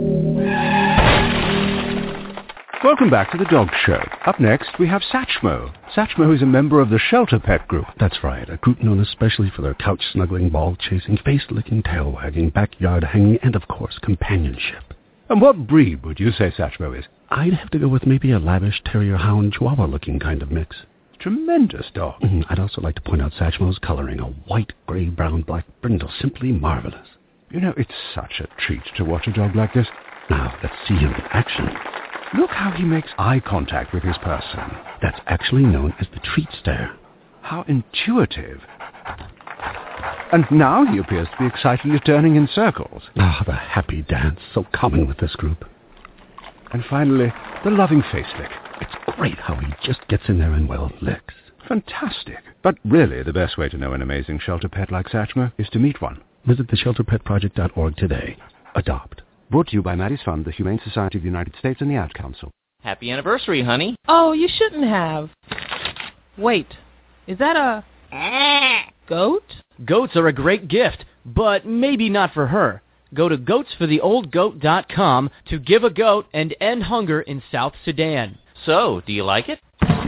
Welcome back to The Dog Show. Up next, we have Satchmo. Satchmo is a member of the Shelter Pet Group. That's right, a group known especially for their couch-snuggling, ball-chasing, face-licking, tail-wagging, backyard-hanging, and, of course, companionship. And what breed would you say Satchmo is? I'd have to go with maybe a lavish terrier-hound chihuahua-looking kind of mix. Tremendous dog. I'd also like to point out Satchmo's coloring, a white, gray, brown, black brindle, simply marvelous. You know, it's such a treat to watch a dog like this. Now, let's see him in action. Look how he makes eye contact with his person. That's actually known as the treat stare. How intuitive. And now he appears to be excitedly turning in circles. Ah, the happy dance, so common with this group. And finally, the loving face lick. It's great how he just gets in there and, well, licks. Fantastic. But really, the best way to know an amazing shelter pet like Satchmo is to meet one. Visit theshelterpetproject.org today. Adopt. Brought to you by Maddie's Fund, the Humane Society of the United States, and the Ad Council. Happy anniversary, honey. Oh, you shouldn't have. Wait, is that a goat? Goats are a great gift, but maybe not for her. Go to goatsfortheoldgoat.com to give a goat and end hunger in South Sudan. So, do you like it?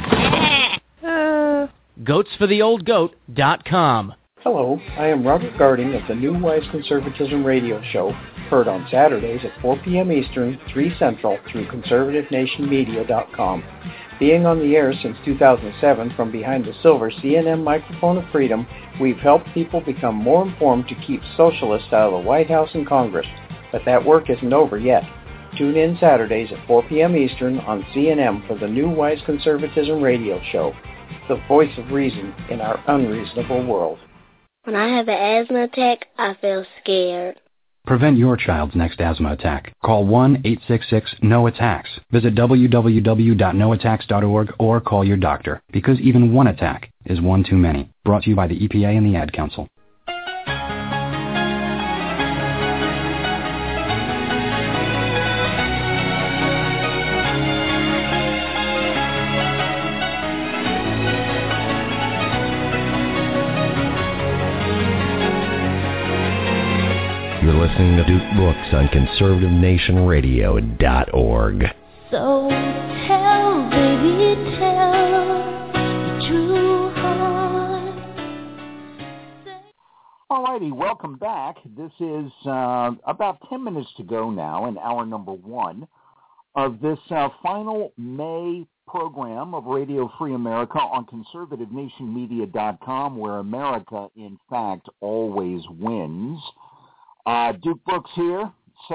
Goatsfortheoldgoat.com. Hello, I am Robert Garding of the New Wise Conservatism radio show, heard on Saturdays at 4 p.m. Eastern, 3 Central, through ConservativeNationMedia.com. Being on the air since 2007 from behind the silver CNN microphone of freedom, we've helped people become more informed to keep socialists out of the White House and Congress. But that work isn't over yet. Tune in Saturdays at 4 p.m. Eastern on CNN for the New Wise Conservatism radio show, the voice of reason in our unreasonable world. When I have an asthma attack, I feel scared. Prevent your child's next asthma attack. Call 1-866-NO-ATTACKS. Visit www.noattacks.org or call your doctor, because even one attack is one too many. Brought to you by the EPA and the Ad Council. You're listening to Duke Brooks on ConservativeNationRadio.org. So tell, baby, tell the true heart. All righty, welcome back. This is about 10 minutes to go now in hour number 1 of this final May program of Radio Free America on ConservativeNationMedia.com, where America, in fact, always wins. Duke Brooks here,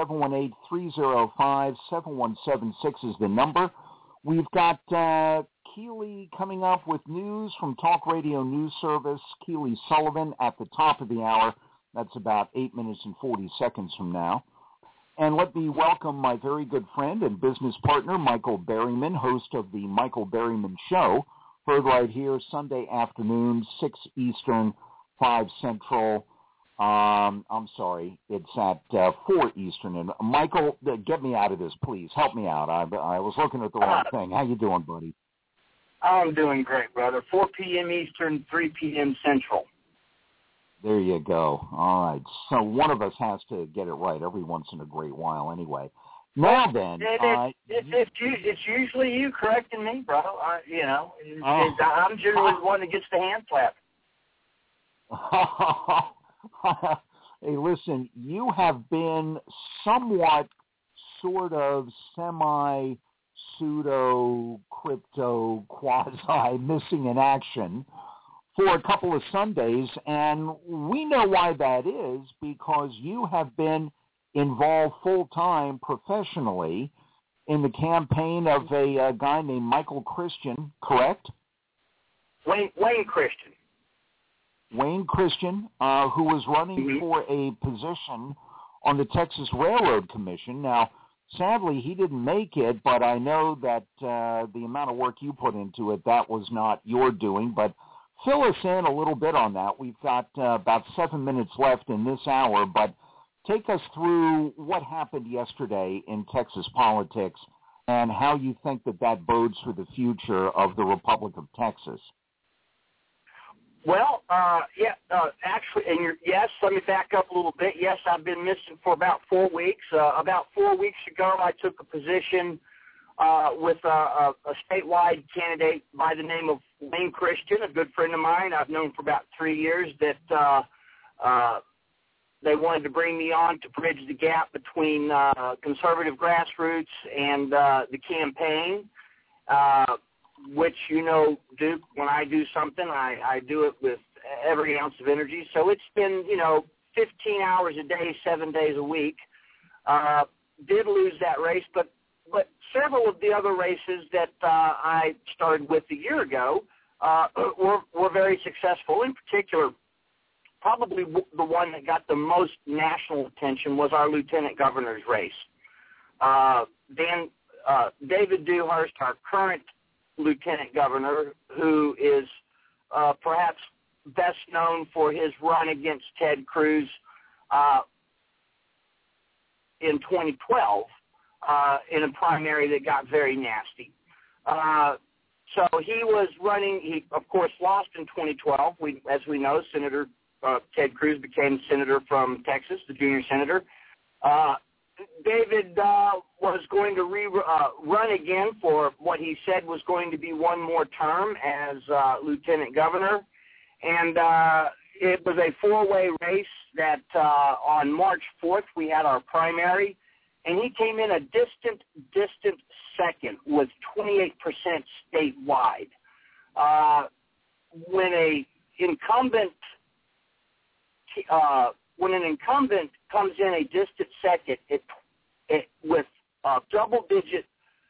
718-305-7176 is the number. We've got Keely coming up with news from Talk Radio News Service, Keely Sullivan, at the top of the hour. That's about 8 minutes and 40 seconds from now. And let me welcome my very good friend and business partner, Michael Berryman, host of the Michael Berryman Show, heard right here Sunday afternoon, 6 Eastern, 5 Central. I'm sorry, it's at 4 Eastern. And Michael, get me out of this, please. Help me out. I was looking at the wrong thing. How you doing, buddy? I'm doing great, brother. 4 p.m. Eastern, 3 p.m. Central. There you go. All right. So one of us has to get it right every once in a great while anyway. Now then. It's usually you correcting me, bro. I'm generally the one that gets the hand clap. Hey, listen, you have been somewhat sort of semi-pseudo, crypto, quasi missing in action for a couple of Sundays, and we know why that is, because you have been involved full-time professionally in the campaign of a guy named Michael Christian, correct? Wayne Christian. Wayne Christian, who was running for a position on the Texas Railroad Commission. Now, sadly, he didn't make it, but I know that the amount of work you put into it, that was not your doing. But fill us in a little bit on that. We've got about 7 minutes left in this hour, but take us through what happened yesterday in Texas politics and how you think that bodes for the future of the Republic of Texas. Well, actually, yes, let me back up a little bit. Yes, I've been missing for about 4 weeks. About 4 weeks ago, I took a position with a statewide candidate by the name of Wayne Christian, a good friend of mine. I've known for about 3 years that they wanted to bring me on to bridge the gap between conservative grassroots and the campaign. Which, Duke, when I do something, I do it with every ounce of energy. So it's been, 15 hours a day, 7 days a week. Did lose that race, but several of the other races that I started with a year ago were very successful. In particular, probably the one that got the most national attention was our lieutenant governor's race. David Dewhurst, our current lieutenant governor, who is perhaps best known for his run against Ted Cruz in 2012 in a primary that got very nasty. So he was running. He, of course, lost in 2012. As we know, Senator Ted Cruz became senator from Texas, the junior senator. David was going to run again for what he said was going to be one more term as lieutenant governor. And it was a four-way race that on March 4th we had our primary. and he came in a distant second with 28% statewide. When an incumbent comes in a distant second, it with double digits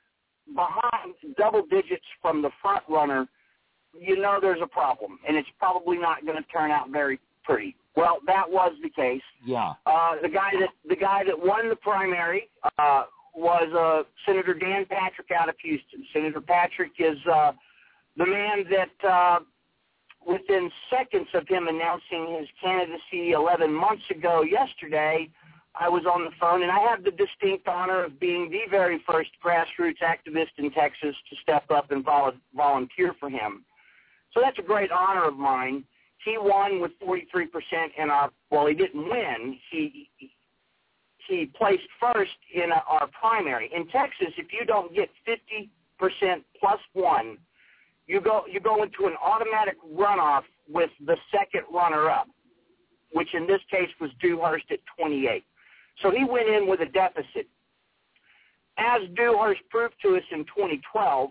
from the front runner, you know there's a problem, and it's probably not going to turn out very pretty. Well, that was the case. Yeah. The guy that won the primary was Senator Dan Patrick out of Houston. Senator Patrick is the man that within seconds of him announcing his candidacy 11 months ago yesterday, I was on the phone, and I have the distinct honor of being the very first grassroots activist in Texas to step up and volunteer for him. So that's a great honor of mine. He won with 43% in he didn't win. He placed first in our primary. In Texas, if you don't get 50% plus one, you go into an automatic runoff with the second runner-up, which in this case was Dewhurst at 28. So he went in with a deficit. As Dewhurst proved to us in 2012,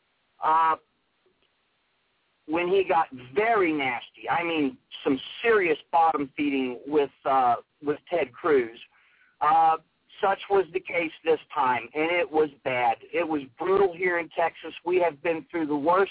when he got very nasty, I mean some serious bottom feeding with Ted Cruz, such was the case this time, and it was bad. It was brutal here in Texas. We have been through the worst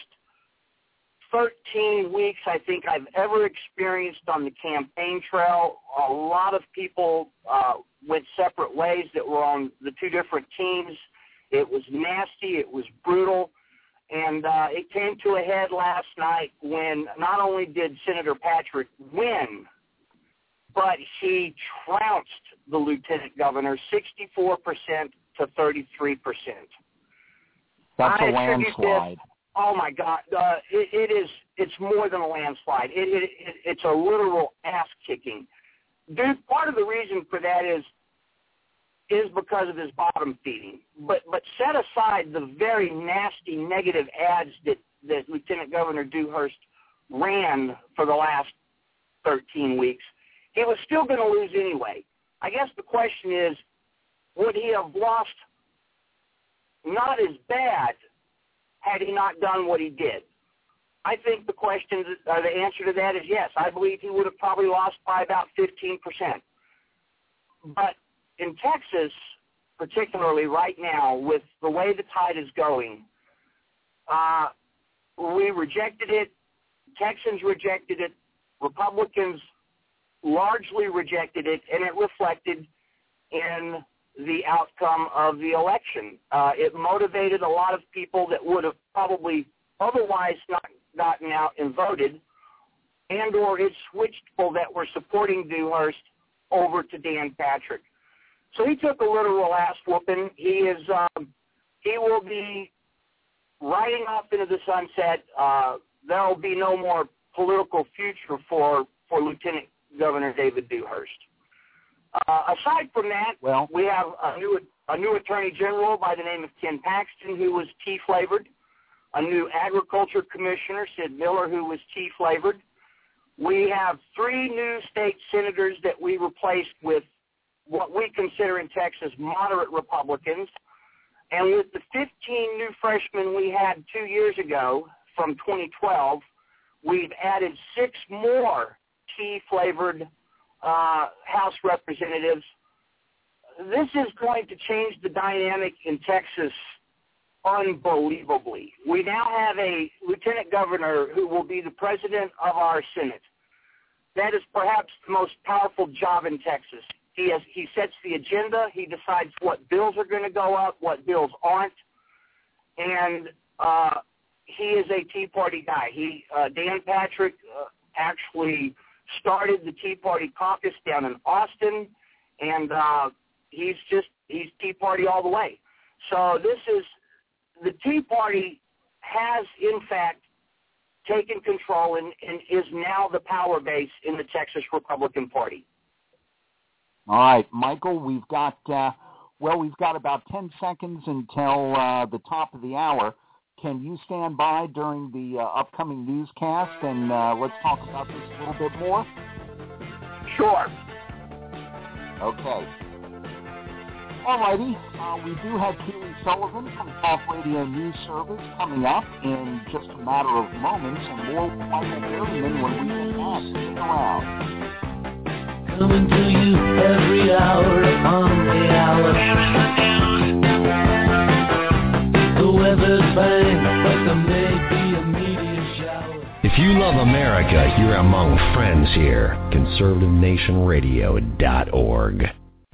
13 weeks I think I've ever experienced on the campaign trail. A lot of people went separate ways that were on the two different teams. It was nasty. It was brutal. And it came to a head last night when not only did Senator Patrick win, but he trounced the lieutenant governor 64% to 33%. That's a landslide. Oh, my God. It's more than a landslide. It's a literal ass-kicking. Dude, part of the reason for that is because of his bottom feeding. But set aside the very nasty negative ads that Lieutenant Governor Dewhurst ran for the last 13 weeks, he was still going to lose anyway. I guess the question is, would he have lost not as bad had he not done what he did? I think the answer to that is yes. I believe he would have probably lost by about 15%. But in Texas, particularly right now, with the way the tide is going, we rejected it. Texans rejected it. Republicans largely rejected it, and it reflected in the outcome of the election. It motivated a lot of people that would have probably otherwise not gotten out and voted, and or it switched people that were supporting Dewhurst over to Dan Patrick. So he took a literal ass whooping. He will be riding off into the sunset. There will be no more political future for Lieutenant Governor David Dewhurst. Aside from that, we have a new Attorney General by the name of Ken Paxton, who was tea-flavored, a new Agriculture Commissioner, Sid Miller, who was tea-flavored. We have 3 new state senators that we replaced with what we consider in Texas moderate Republicans. And with the 15 new freshmen we had 2 years ago from 2012, we've added 6 more tea-flavored House representatives. This is going to change the dynamic in Texas unbelievably. We now have a lieutenant governor who will be the president of our Senate. That is perhaps the most powerful job in Texas. He sets the agenda. He decides what bills are going to go up, what bills aren't, and he is a Tea Party guy. Dan Patrick actually started the Tea Party caucus down in Austin, and he's Tea Party all the way. So the Tea Party has, in fact, taken control and is now the power base in the Texas Republican Party. All right, Michael, we've got about 10 seconds until the top of the hour. Can you stand by during the upcoming newscast and let's talk about this a little bit more? Sure. Okay. Alrighty, we do have Keely Sullivan from Talk Radio News Service coming up in just a matter of moments, and more with Michael Berryman when we get back. Stick around. Coming to you every hour upon the hour. The weather's fine, but there may be a meteor shower. If you love America, you're among friends here. ConservativeNationRadio.org.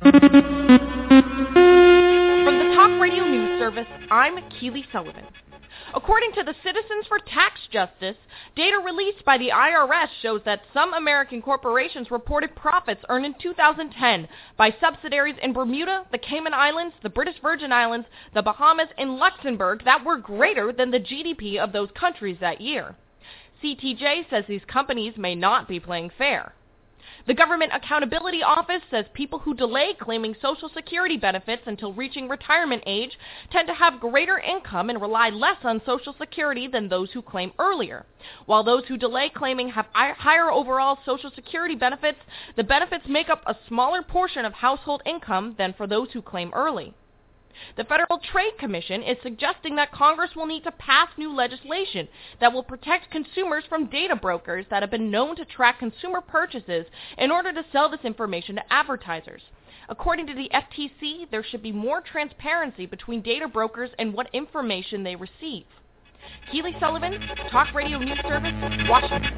I'm Keely Sullivan. According to the Citizens for Tax Justice, data released by the IRS shows that some American corporations reported profits earned in 2010 by subsidiaries in Bermuda, the Cayman Islands, the British Virgin Islands, the Bahamas, and Luxembourg that were greater than the GDP of those countries that year. CTJ says these companies may not be playing fair. The Government Accountability Office says people who delay claiming Social Security benefits until reaching retirement age tend to have greater income and rely less on Social Security than those who claim earlier. While those who delay claiming have higher overall Social Security benefits, the benefits make up a smaller portion of household income than for those who claim early. The Federal Trade Commission is suggesting that Congress will need to pass new legislation that will protect consumers from data brokers that have been known to track consumer purchases in order to sell this information to advertisers. According to the FTC, there should be more transparency between data brokers and what information they receive. Keely Sullivan, Talk Radio News Service, Washington.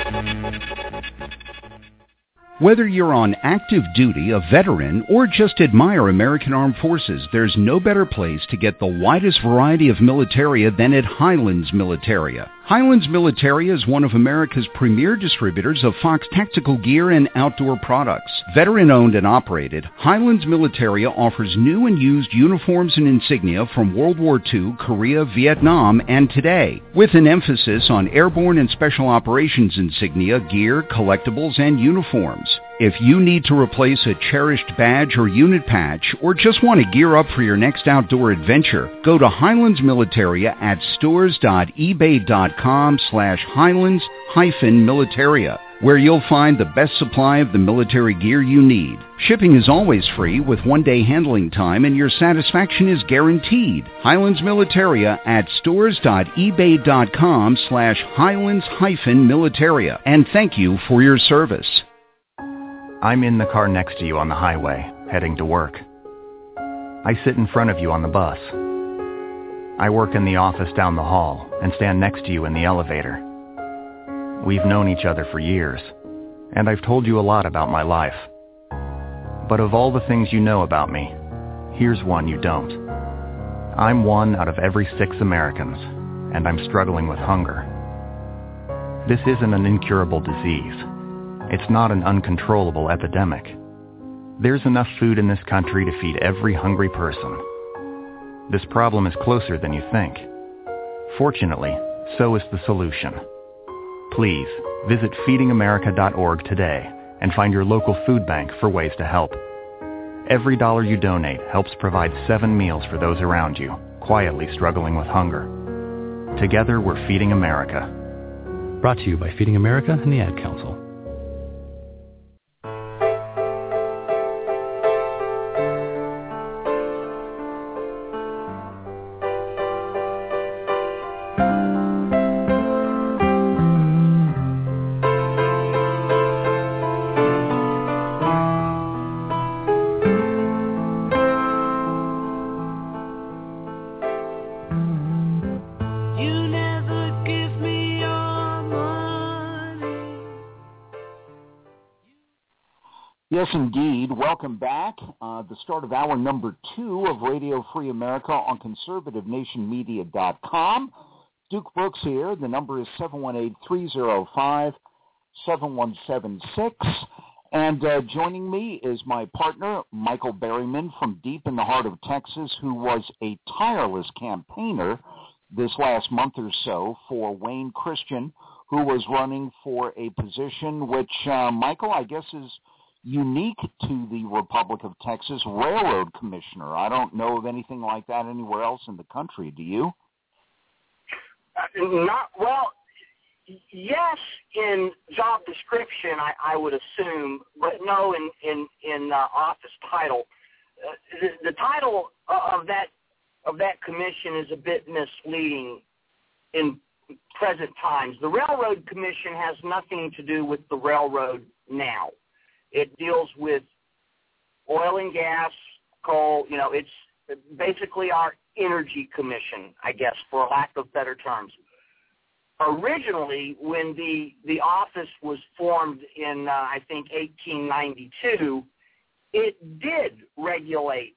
Whether you're on active duty, a veteran, or just admire American Armed Forces, there's no better place to get the widest variety of militaria than at Highlands Militaria. Highlands Militaria is one of America's premier distributors of Fox tactical gear and outdoor products. Veteran-owned and operated, Highlands Militaria offers new and used uniforms and insignia from World War II, Korea, Vietnam, and today, with an emphasis on airborne and special operations insignia, gear, collectibles, and uniforms. If you need to replace a cherished badge or unit patch, or just want to gear up for your next outdoor adventure, go to Highlands Militaria at stores.ebay.com/Highlands-Militaria, where you'll find the best supply of the military gear you need. Shipping is always free with one-day handling time, and your satisfaction is guaranteed. Highlands Militaria at stores.ebay.com/Highlands-Militaria. And thank you for your service. I'm in the car next to you on the highway, heading to work. I sit in front of you on the bus. I work in the office down the hall and stand next to you in the elevator. We've known each other for years, and I've told you a lot about my life. But of all the things you know about me, here's one you don't. I'm one out of every 6 Americans, and I'm struggling with hunger. This isn't an incurable disease. It's not an uncontrollable epidemic. There's enough food in this country to feed every hungry person. This problem is closer than you think. Fortunately, so is the solution. Please, visit feedingamerica.org today and find your local food bank for ways to help. Every dollar you donate helps provide 7 meals for those around you, quietly struggling with hunger. Together, we're Feeding America. Brought to you by Feeding America and the Ad Council. Yes, indeed. Welcome back. The start of hour number 2 of Radio Free America on ConservativeNationMedia.com. Duke Brooks here. The number is 718-305-7176. And joining me is my partner, Michael Berryman from deep in the heart of Texas, who was a tireless campaigner this last month or so for Wayne Christian, who was running for a position which, Michael, I guess is unique to the Republic of Texas, Railroad Commissioner. I don't know of anything like that anywhere else in the country. Do you? Yes, in job description, I would assume, but no in office title. the title of that commission is a bit misleading in present times. The Railroad Commission has nothing to do with the railroad now. It deals with oil and gas, coal. It's basically our energy commission, I guess, for lack of better terms. Originally, when the office was formed in, I think, 1892, it did regulate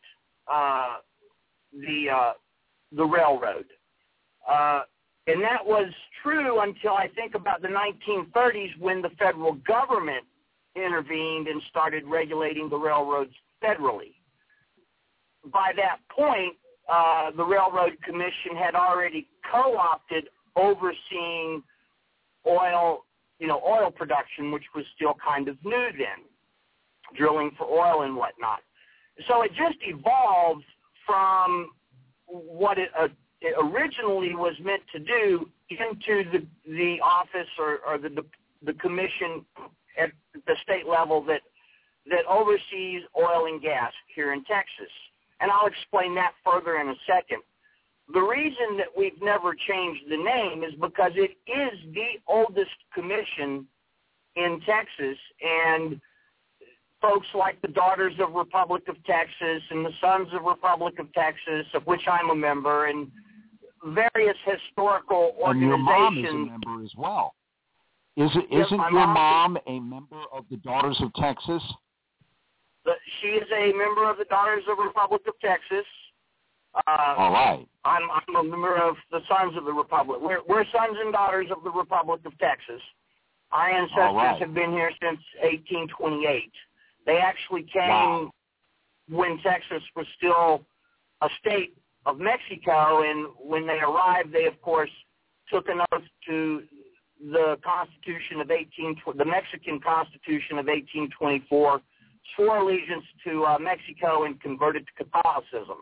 the railroad. And that was true until I think about the 1930s, when the federal government intervened and started regulating the railroads federally. By that point, the Railroad Commission had already co-opted overseeing oil production, which was still kind of new then, drilling for oil and whatnot. So it just evolved from what it originally was meant to do into the office or the commission at the state level that oversees oil and gas here in Texas. And I'll explain that further in a second. The reason that we've never changed the name is because it is the oldest commission in Texas, and folks like the Daughters of Republic of Texas and the Sons of Republic of Texas, of which I'm a member, and various historical organizations. And your mom is a member as well. Isn't your mom a member of the Daughters of Texas? She is a member of the Daughters of Republic of Texas. All right. I'm a member of the Sons of the Republic. We're sons and daughters of the Republic of Texas. Our ancestors have been here since 1828. They actually came when Texas was still a state of Mexico, and when they arrived, they, of course, took an oath to the Constitution of the Mexican Constitution of 1824, swore allegiance to Mexico, and converted to Catholicism.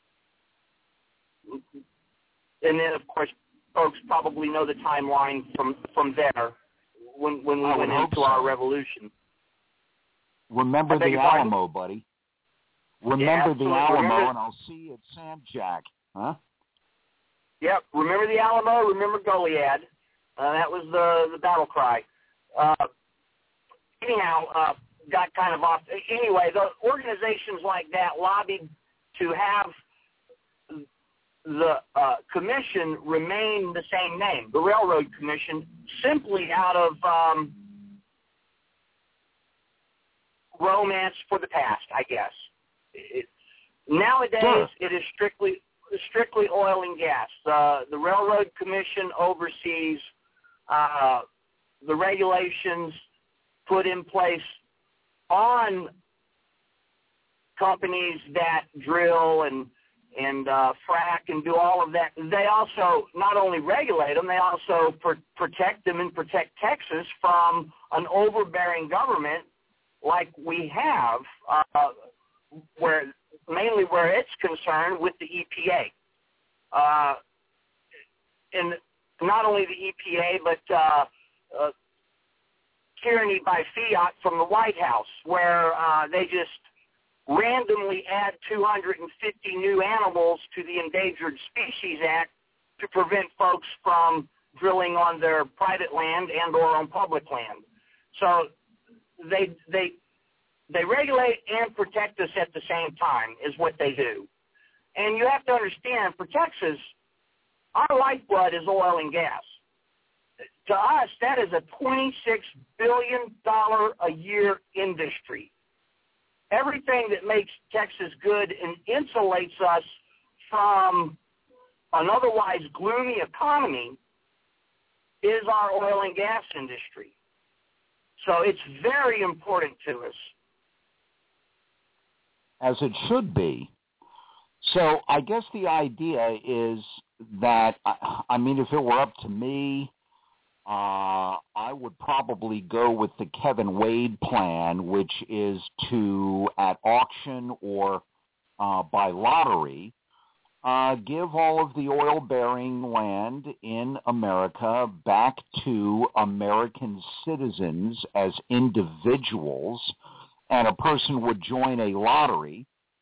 And then, of course, folks probably know the timeline from there when we went into our revolution. Remember the Alamo, buddy. Remember the Alamo, and I'll see you at Sam Jack. Huh? Yep. Remember the Alamo. Remember Goliad. That was the battle cry. Anyhow, got kind of off. Anyway, the organizations like that lobbied to have the commission remain the same name, the Railroad Commission, simply out of romance for the past, I guess. Nowadays, it is strictly oil and gas. The Railroad Commission oversees the regulations put in place on companies that drill and frack and do all of that. They also not only regulate them, they also protect them and protect Texas from an overbearing government like we have, mainly where it's concerned with the EPA. And not only the EPA, but tyranny by fiat from the White House, where they just randomly add 250 new animals to the Endangered Species Act to prevent folks from drilling on their private land and or on public land. So they regulate and protect us at the same time is what they do. And you have to understand, for Texas, our lifeblood is oil and gas. To us, that is a $26 billion a year industry. Everything that makes Texas good and insulates us from an otherwise gloomy economy is our oil and gas industry. So it's very important to us. As it should be. So I guess the idea is that, I mean, if it were up to me, I would probably go with the Kevin Wade plan, which is to, at auction or by lottery, give all of the oil-bearing land in America back to American citizens as individuals, and a person would join a lottery,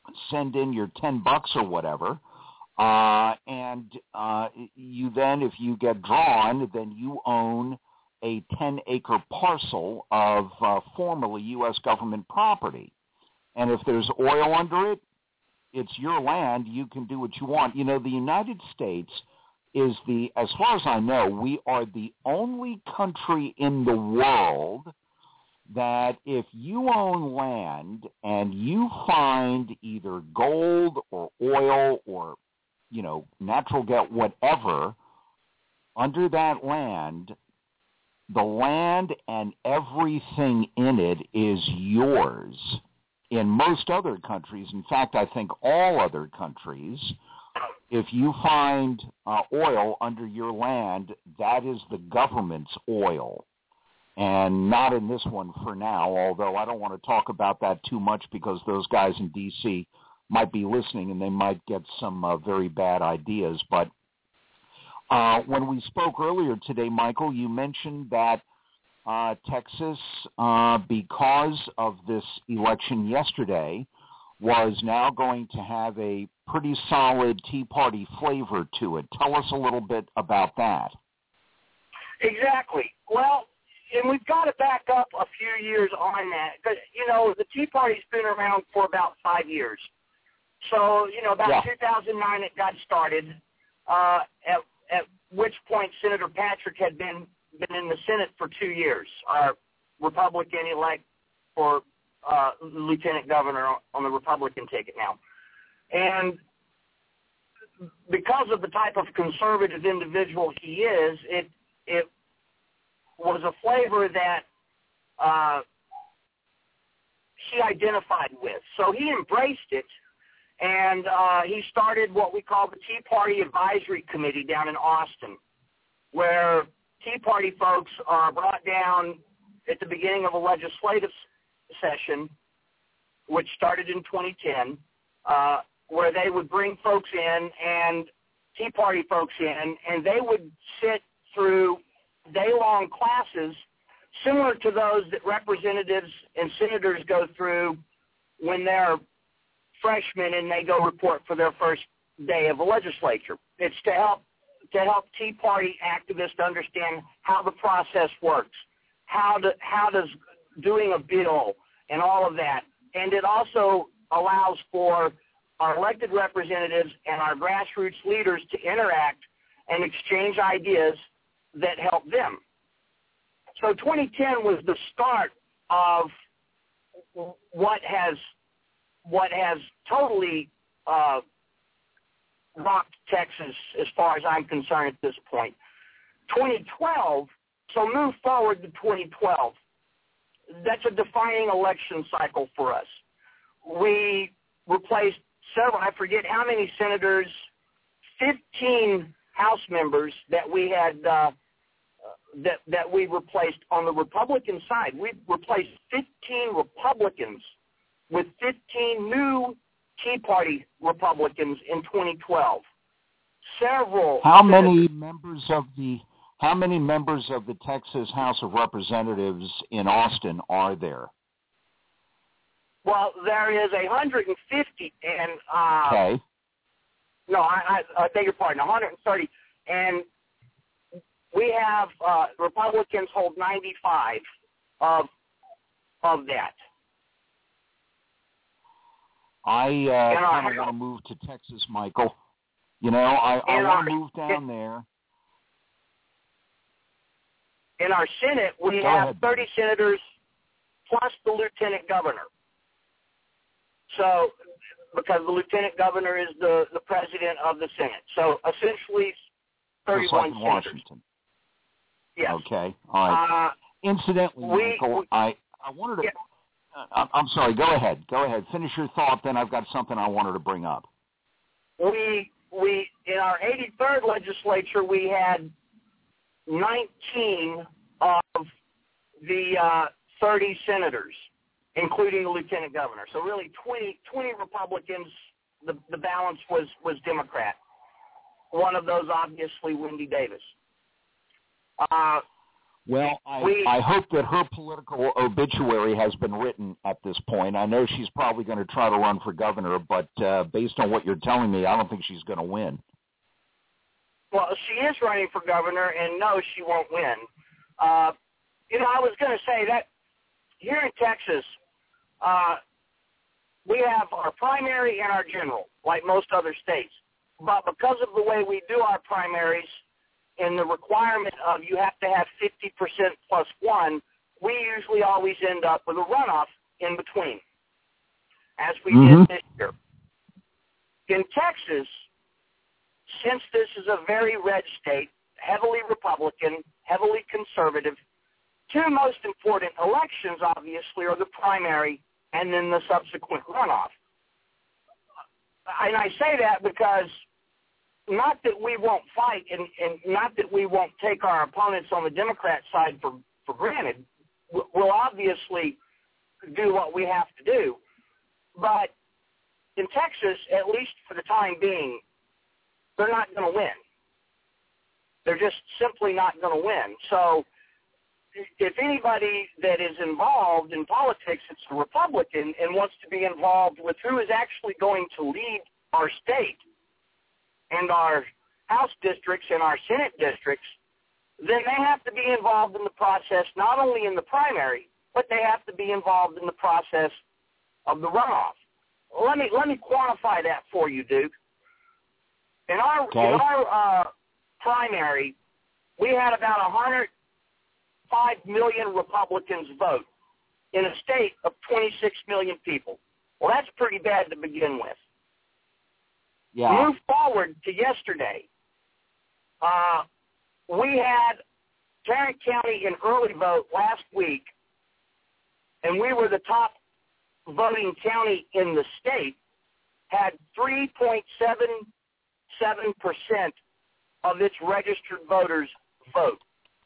send in your $10 or whatever, and you then, if you get drawn, then you own a 10-acre parcel of formerly U.S. government property. And if there's oil under it, it's your land. You can do what you want. You know, the United States is as far as I know, we are the only country in the world that if you own land and you find either gold or oil or, you know, natural gas, whatever, under that land, the land and everything in it is yours. In most other countries, in fact, I think all other countries, if you find oil under your land, that is the government's oil. And not in this one for now, although I don't want to talk about that too much because those guys in D.C. might be listening and they might get some very bad ideas. But when we spoke earlier today, Michael, you mentioned that Texas, because of this election yesterday, was now going to have a pretty solid Tea Party flavor to it. Tell us a little bit about that. Exactly. Well, and we've got to back up a few years on that. Because, you know, the Tea Party's been around for about 5 years. So, you know, about 2009 it got started, at which point Senator Patrick had been in the Senate for 2 years, our Republican-elect for lieutenant governor on the Republican ticket now. And because of the type of conservative individual he is, it was a flavor that he identified with. So he embraced it, and he started what we call the Tea Party Advisory Committee down in Austin, where Tea Party folks are brought down at the beginning of a legislative session, which started in 2010, where they would bring folks in and Tea Party folks in, and they would sit through day-long classes similar to those that representatives and senators go through when they're freshmen and they go report for their first day of a legislature. It's to help Tea Party activists understand how the process works, how does doing a bill and all of that. And it also allows for our elected representatives and our grassroots leaders to interact and exchange ideas that help them. So 2010 was the start of what has totally rocked Texas as far as I'm concerned at this point. 2012, so move forward to 2012. That's a defining election cycle for us. We replaced several, I forget how many senators, 15 House members that we had that we replaced on the Republican side. We replaced 15 Republicans with 15 new Tea Party Republicans in 2012. How many members of the Texas House of Representatives in Austin are there? Well, there is 150, and okay. No, I beg your pardon, 130, and we have Republicans hold 95 of that. I kind of want to move to Texas, Michael. You know, I want to move down there. In our Senate, we have 30 senators plus the lieutenant governor. So, because the lieutenant governor is the president of the Senate. So, essentially, 31 senators. Washington. Yes. Okay. All right. Incidentally, Michael, I wanted to... I'm sorry. Go ahead. Finish your thought. Then I've got something I wanted to bring up. We in our 83rd legislature, we had 19 of the 30 senators, including the lieutenant governor. So really 20 Republicans. The balance was Democrat. One of those, obviously, Wendy Davis. Well, I hope that her political obituary has been written at this point. I know she's probably going to try to run for governor, but based on what you're telling me, I don't think she's going to win. Well, she is running for governor, and no, she won't win. I was going to say that here in Texas, we have our primary and our general, like most other states. But because of the way we do our primaries and the requirement of you have to have 50% plus one, we usually always end up with a runoff in between, as we did this year. In Texas, since this is a very red state, heavily Republican, heavily conservative, two most important elections, obviously, are the primary and then the subsequent runoff. And I say that because not that we won't fight and not that we won't take our opponents on the Democrat side for granted. We'll obviously do what we have to do. But in Texas, at least for the time being, they're not going to win. They're just simply not going to win. So if anybody that is involved in politics, it's a Republican and wants to be involved with who is actually going to lead our state and our House districts and our Senate districts, then they have to be involved in the process, not only in the primary, but they have to be involved in the process of the runoff. Let me quantify that for you, Duke. In our primary, we had about 105 million Republicans vote in a state of 26 million people. Well, that's pretty bad to begin with. Yeah. Move forward to yesterday. We had Tarrant County in early vote last week, and we were the top voting county in the state, had 3.77% of its registered voters vote.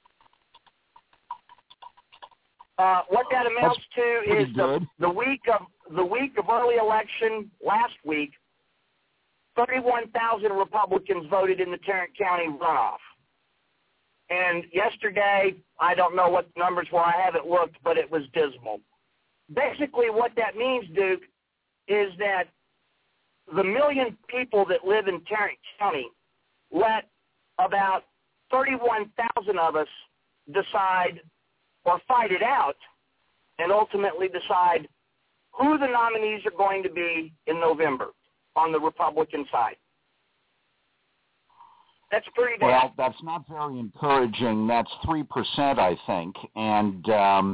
What that amounts to is the week of early election last week, 31,000 Republicans voted in the Tarrant County runoff. And yesterday, I don't know what the numbers were. I haven't looked, but it was dismal. Basically, what that means, Duke, is that the million people that live in Tarrant County let about 31,000 of us decide or fight it out and ultimately decide who the nominees are going to be in November on the Republican side. That's pretty bad. Well, that's not very encouraging. That's 3%, I think, and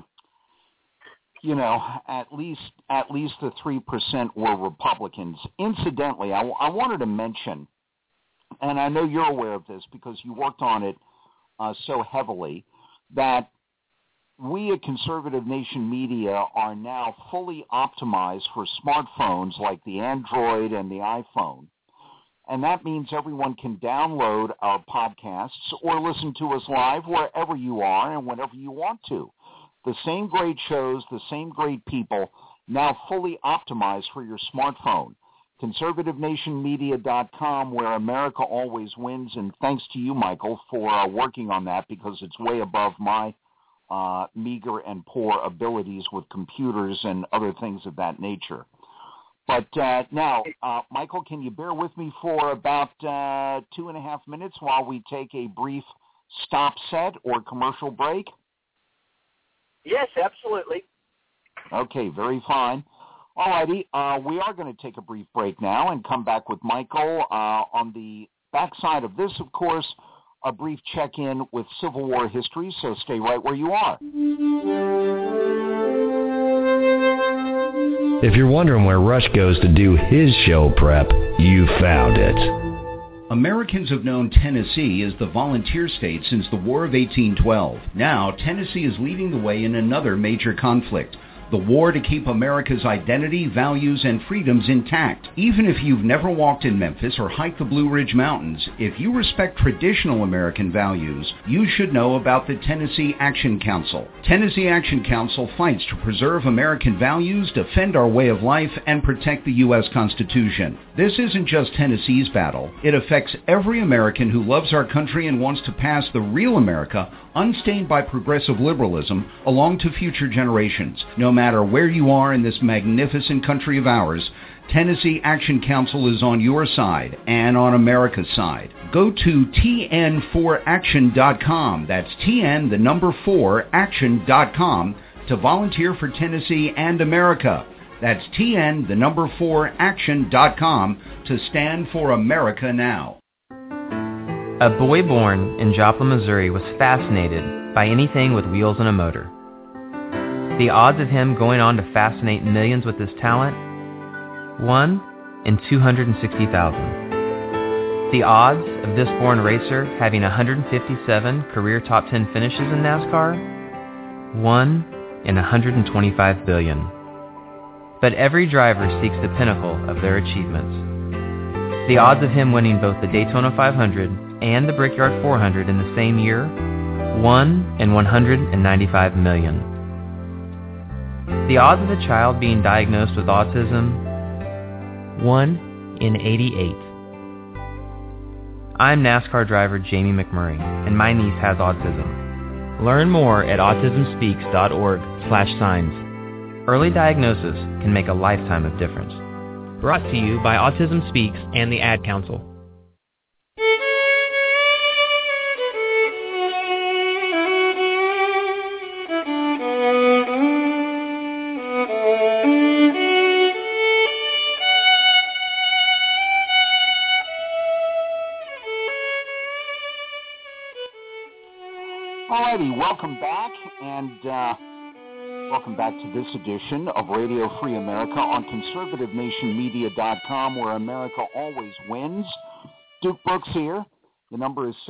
at least the 3% were Republicans. Incidentally, I wanted to mention, and I know you're aware of this because you worked on it so heavily, that we at Conservative Nation Media are now fully optimized for smartphones like the Android and the iPhone. And that means everyone can download our podcasts or listen to us live wherever you are and whenever you want to. The same great shows, the same great people, now fully optimized for your smartphone. ConservativeNationMedia.com, where America always wins. And thanks to you, Michael, for working on that because it's way above my meager and poor abilities with computers and other things of that nature. But now, Michael, can you bear with me for about 2.5 minutes while we take a brief stop set or commercial break? Yes, absolutely. Okay, very fine. All righty, we are going to take a brief break now and come back with Michael. On the backside of this, of course, a brief check-in with Civil War history, so stay right where you are. If you're wondering where Rush goes to do his show prep, you found it. Americans have known Tennessee as the volunteer state since the War of 1812. Now, Tennessee is leading the way in another major conflict, The war to keep America's identity, values, and freedoms intact. Even if you've never walked in Memphis or hiked the Blue Ridge Mountains, if you respect traditional American values, you should know about the Tennessee Action Council. Tennessee Action Council fights to preserve American values, defend our way of life, and protect the U.S. Constitution. This isn't just Tennessee's battle. It affects every American who loves our country and wants to pass the real America, unstained by progressive liberalism, along to future generations. No matter where you are in this magnificent country of ours, Tennessee Action Council is on your side and on America's side. Go to tn4action.com. That's TN, the number 4, action.com to volunteer for Tennessee and America. That's TN, the number 4, action.com to stand for America now. A boy born in Joplin, Missouri was fascinated by anything with wheels and a motor. The odds of him going on to fascinate millions with his talent? 1 in 260,000. The odds of this born racer having 157 career top 10 finishes in NASCAR? 1 in 125 billion. But every driver seeks the pinnacle of their achievements. The odds of him winning both the Daytona 500 and the Brickyard 400 in the same year? 1 in 195 million. The odds of a child being diagnosed with autism? 1 in 88. I'm NASCAR driver Jamie McMurray, and my niece has autism. Learn more at autismspeaks.org/signs. Early diagnosis can make a lifetime of difference. Brought to you by Autism Speaks and the Ad Council. Alrighty, welcome back, and welcome back to this edition of Radio Free America on ConservativeNationMedia.com, where America always wins. Duke Brooks here. The number is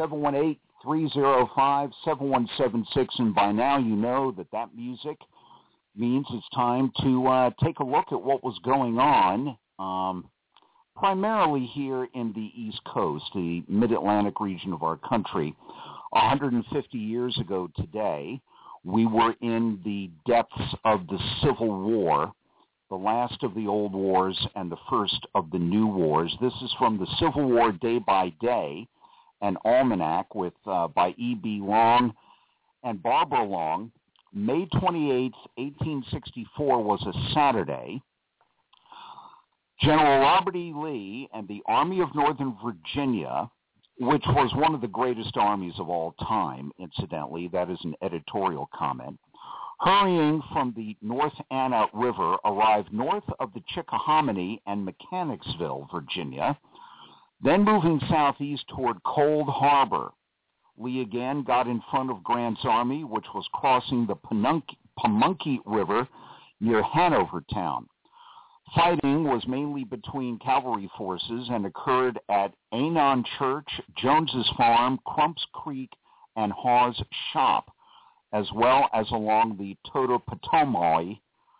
718-305-7176, and by now you know that music means it's time to take a look at what was going on, primarily here in the East Coast, the Mid-Atlantic region of our country. 150 years ago today, we were in the depths of the Civil War, the last of the old wars and the first of the new wars. This is from the Civil War Day by Day, an almanac by E.B. Long and Barbara Long. May 28, 1864 was a Saturday. General Robert E. Lee and the Army of Northern Virginia, which was one of the greatest armies of all time, incidentally, that is an editorial comment, hurrying from the North Anna River, arrived north of the Chickahominy and Mechanicsville, Virginia, then moving southeast toward Cold Harbor. Lee again got in front of Grant's army, which was crossing the Pamunkey River near Hanover Town. Fighting was mainly between cavalry forces and occurred at Anon Church, Jones's Farm, Crump's Creek, and Hawes Shop, as well as along the Totopotomoy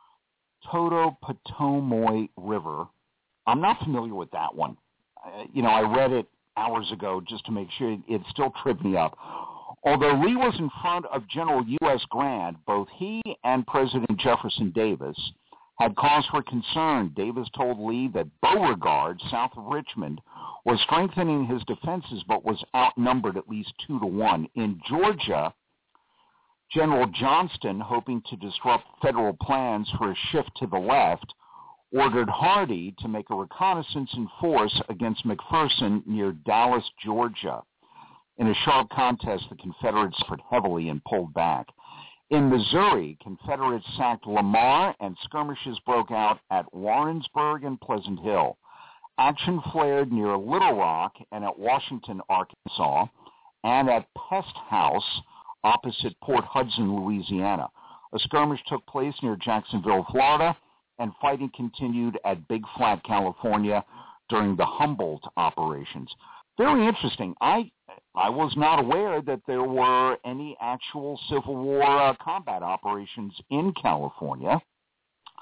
River. I'm not familiar with that one. I read it hours ago just to make sure. It still tripped me up. Although Lee was in front of General U.S. Grant, both he and President Jefferson Davis had cause for concern. Davis told Lee that Beauregard, south of Richmond, was strengthening his defenses but was outnumbered at least 2-1. In Georgia, General Johnston, hoping to disrupt federal plans for a shift to the left, ordered Hardee to make a reconnaissance in force against McPherson near Dallas, Georgia. In a sharp contest, the Confederates suffered heavily and pulled back. In Missouri, Confederates sacked Lamar, and skirmishes broke out at Warrensburg and Pleasant Hill. Action flared near Little Rock and at Washington, Arkansas, and at Pest House opposite Port Hudson, Louisiana. A skirmish took place near Jacksonville, Florida, and fighting continued at Big Flat, California during the Humboldt operations. Very interesting. I was not aware that there were any actual Civil War combat operations in California.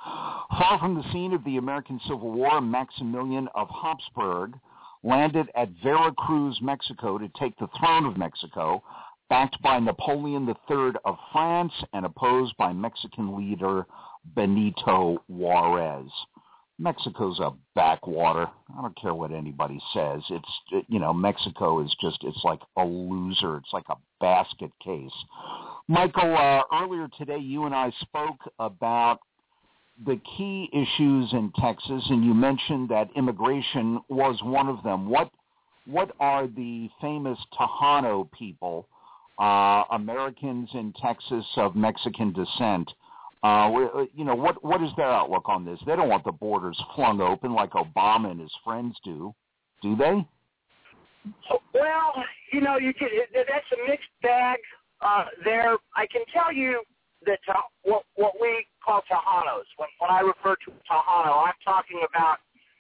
Far from the scene of the American Civil War, Maximilian of Habsburg landed at Veracruz, Mexico, to take the throne of Mexico, backed by Napoleon III of France and opposed by Mexican leader Benito Juarez. Mexico's a backwater. I don't care what anybody says. Mexico is it's like a loser. It's like a basket case. Michael, earlier today you and I spoke about the key issues in Texas, and you mentioned that immigration was one of them. What are the famous Tejano people, Americans in Texas of Mexican descent? What is their outlook on this? They don't want the borders flung open like Obama and his friends do they? Well, that's a mixed bag there. I can tell you that what we call Tejanos, when I refer to Tejano, I'm talking about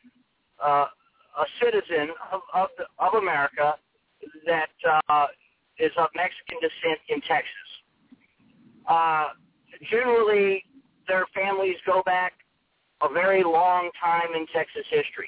a citizen of America that is of Mexican descent in Texas. Generally, their families go back a very long time in Texas history.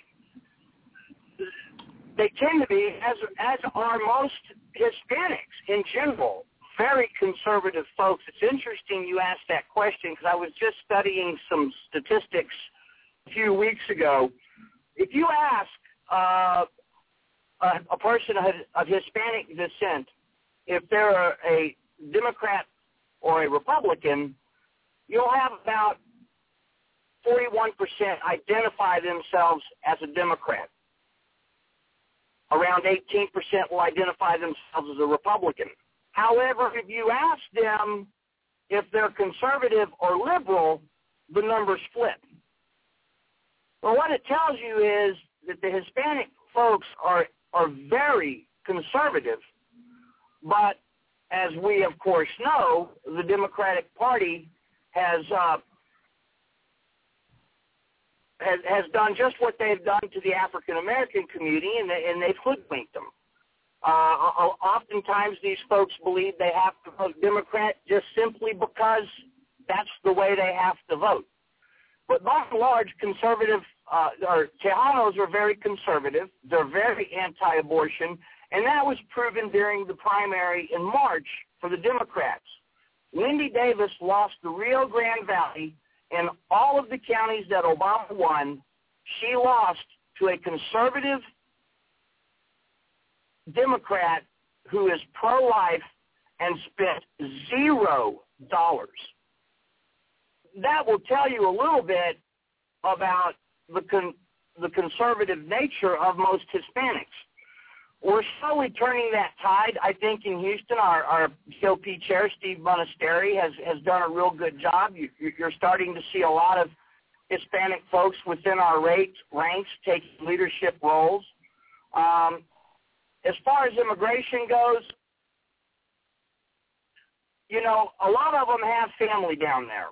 They tend to be, as are most Hispanics in general, very conservative folks. It's interesting you asked that question because I was just studying some statistics a few weeks ago. If you ask a person of Hispanic descent if they're a Democrat or a Republican, you'll have about 41% identify themselves as a Democrat. Around 18% will identify themselves as a Republican. However, if you ask them if they're conservative or liberal, the numbers flip. Well, what it tells you is that the Hispanic folks are very conservative, but as we, of course, know, the Democratic Party has done just what they've done to the African-American community, and they've hoodwinked them. Oftentimes these folks believe they have to vote Democrat just simply because that's the way they have to vote. But by and large, conservative or Tejanos are very conservative. They're very anti-abortion, and that was proven during the primary in March for the Democrats. Lindy Davis lost the Rio Grande Valley, and all of the counties that Obama won, she lost to a conservative Democrat who is pro-life and spent $0. That will tell you a little bit about the conservative nature of most Hispanics. We're slowly turning that tide. I think in Houston, our GOP chair, Steve Monasteri, has done a real good job. You're starting to see a lot of Hispanic folks within our ranks taking leadership roles. As far as immigration goes, a lot of them have family down there,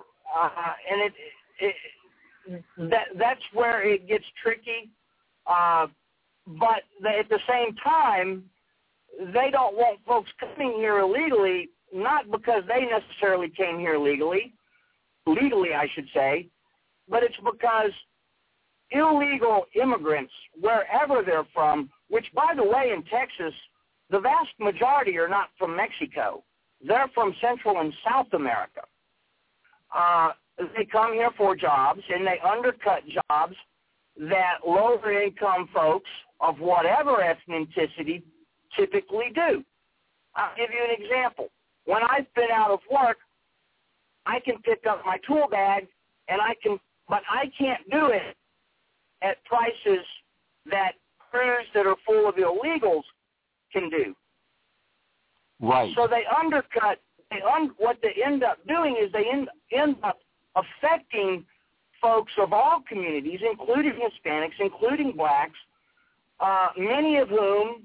and that's where it gets tricky. But at the same time, they don't want folks coming here illegally, not because they necessarily came here legally I should say, but it's because illegal immigrants, wherever they're from, which, by the way, in Texas, the vast majority are not from Mexico. They're from Central and South America. They come here for jobs, and they undercut jobs that lower-income folks of whatever ethnicity typically do. I'll give you an example. When I've been out of work, I can pick up my tool bag, but I can't do it at prices that crews that are full of illegals can do. Right. So they undercut. What they end up doing is they end up affecting folks of all communities, including Hispanics, including blacks, many of whom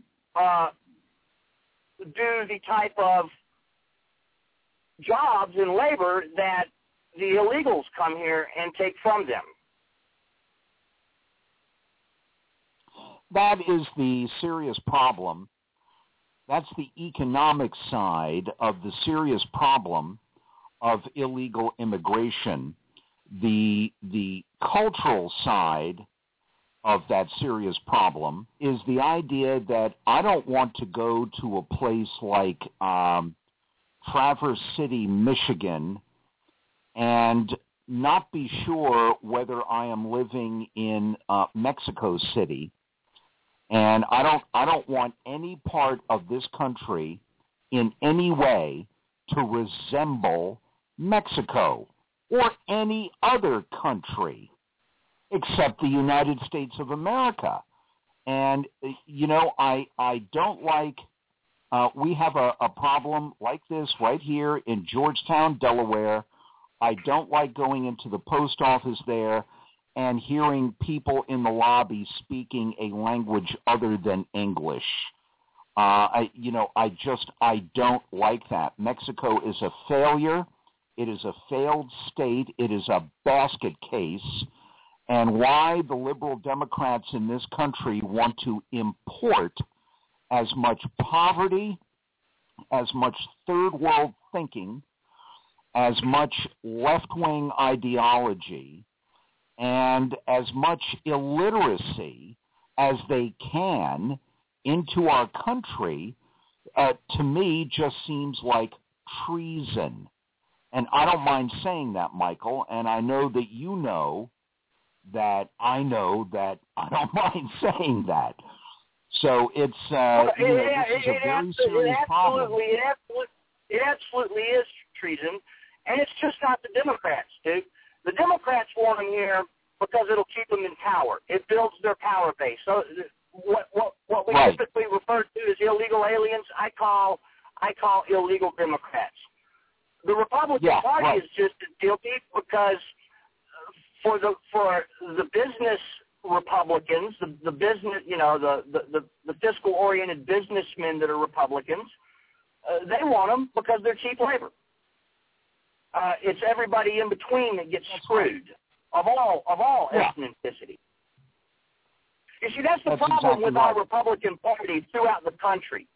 do the type of jobs and labor that the illegals come here and take from them. That is the serious problem. That's the economic side of the serious problem of illegal immigration, The cultural side of that serious problem is the idea that I don't want to go to a place like Traverse City, Michigan, and not be sure whether I am living in Mexico City. And I don't want any part of this country in any way to resemble Mexico or any other country except the United States of America. And, I don't like, we have a problem like this right here in Georgetown, Delaware. I don't like going into the post office there and hearing people in the lobby speaking a language other than English. I don't like that. Mexico is a failure. It is a failed state. It is a basket case. And why the liberal Democrats in this country want to import as much poverty, as much third world thinking, as much left-wing ideology, and as much illiteracy as they can into our country, to me, just seems like treason. And I don't mind saying that, Michael, and I know that you know that I know that I don't mind saying that. So it's this is a very serious problem. It absolutely is treason, and it's just not the Democrats, dude. The Democrats want them here because it'll keep them in power. It builds their power base. So what we typically refer to as illegal aliens, I call illegal Democrats. The Republican Party is just as guilty because for the business Republicans, the business, the fiscal oriented businessmen that are Republicans, they want them because they're cheap labor. It's everybody in between that gets screwed of all ethnicity. You see, that's the problem with our Republican Party throughout the country.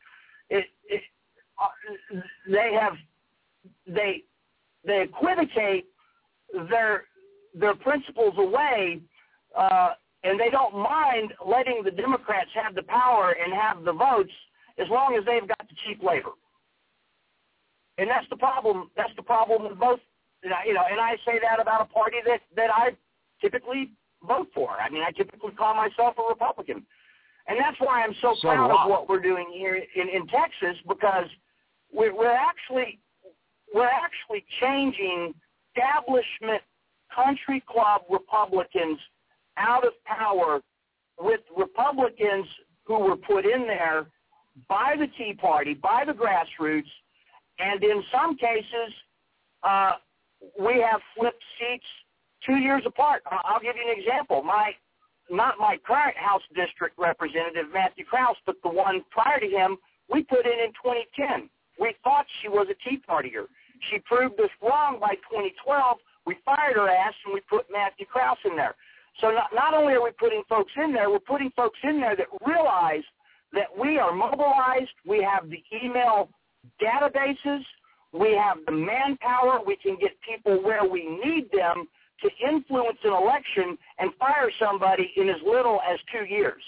They equivocate their principles away, and they don't mind letting the Democrats have the power and have the votes as long as they've got the cheap labor. And that's the problem. That's the problem with both. And I say that about a party that I typically vote for. I mean, I typically call myself a Republican. And that's why I'm so proud of what we're doing here in Texas, because we're actually changing establishment country club Republicans out of power with Republicans who were put in there by the Tea Party, by the grassroots, and in some cases we have flipped seats 2 years apart. I'll give you an example. Not my current House District Representative, Matthew Krause, but the one prior to him, we put in 2010. We thought she was a Tea Partier. She proved us wrong by 2012. We fired her ass, and we put Matthew Krause in there. So not only are we putting folks in there, we're putting folks in there that realize that we are mobilized, we have the email databases, we have the manpower, we can get people where we need them to influence an election and fire somebody in as little as 2 years.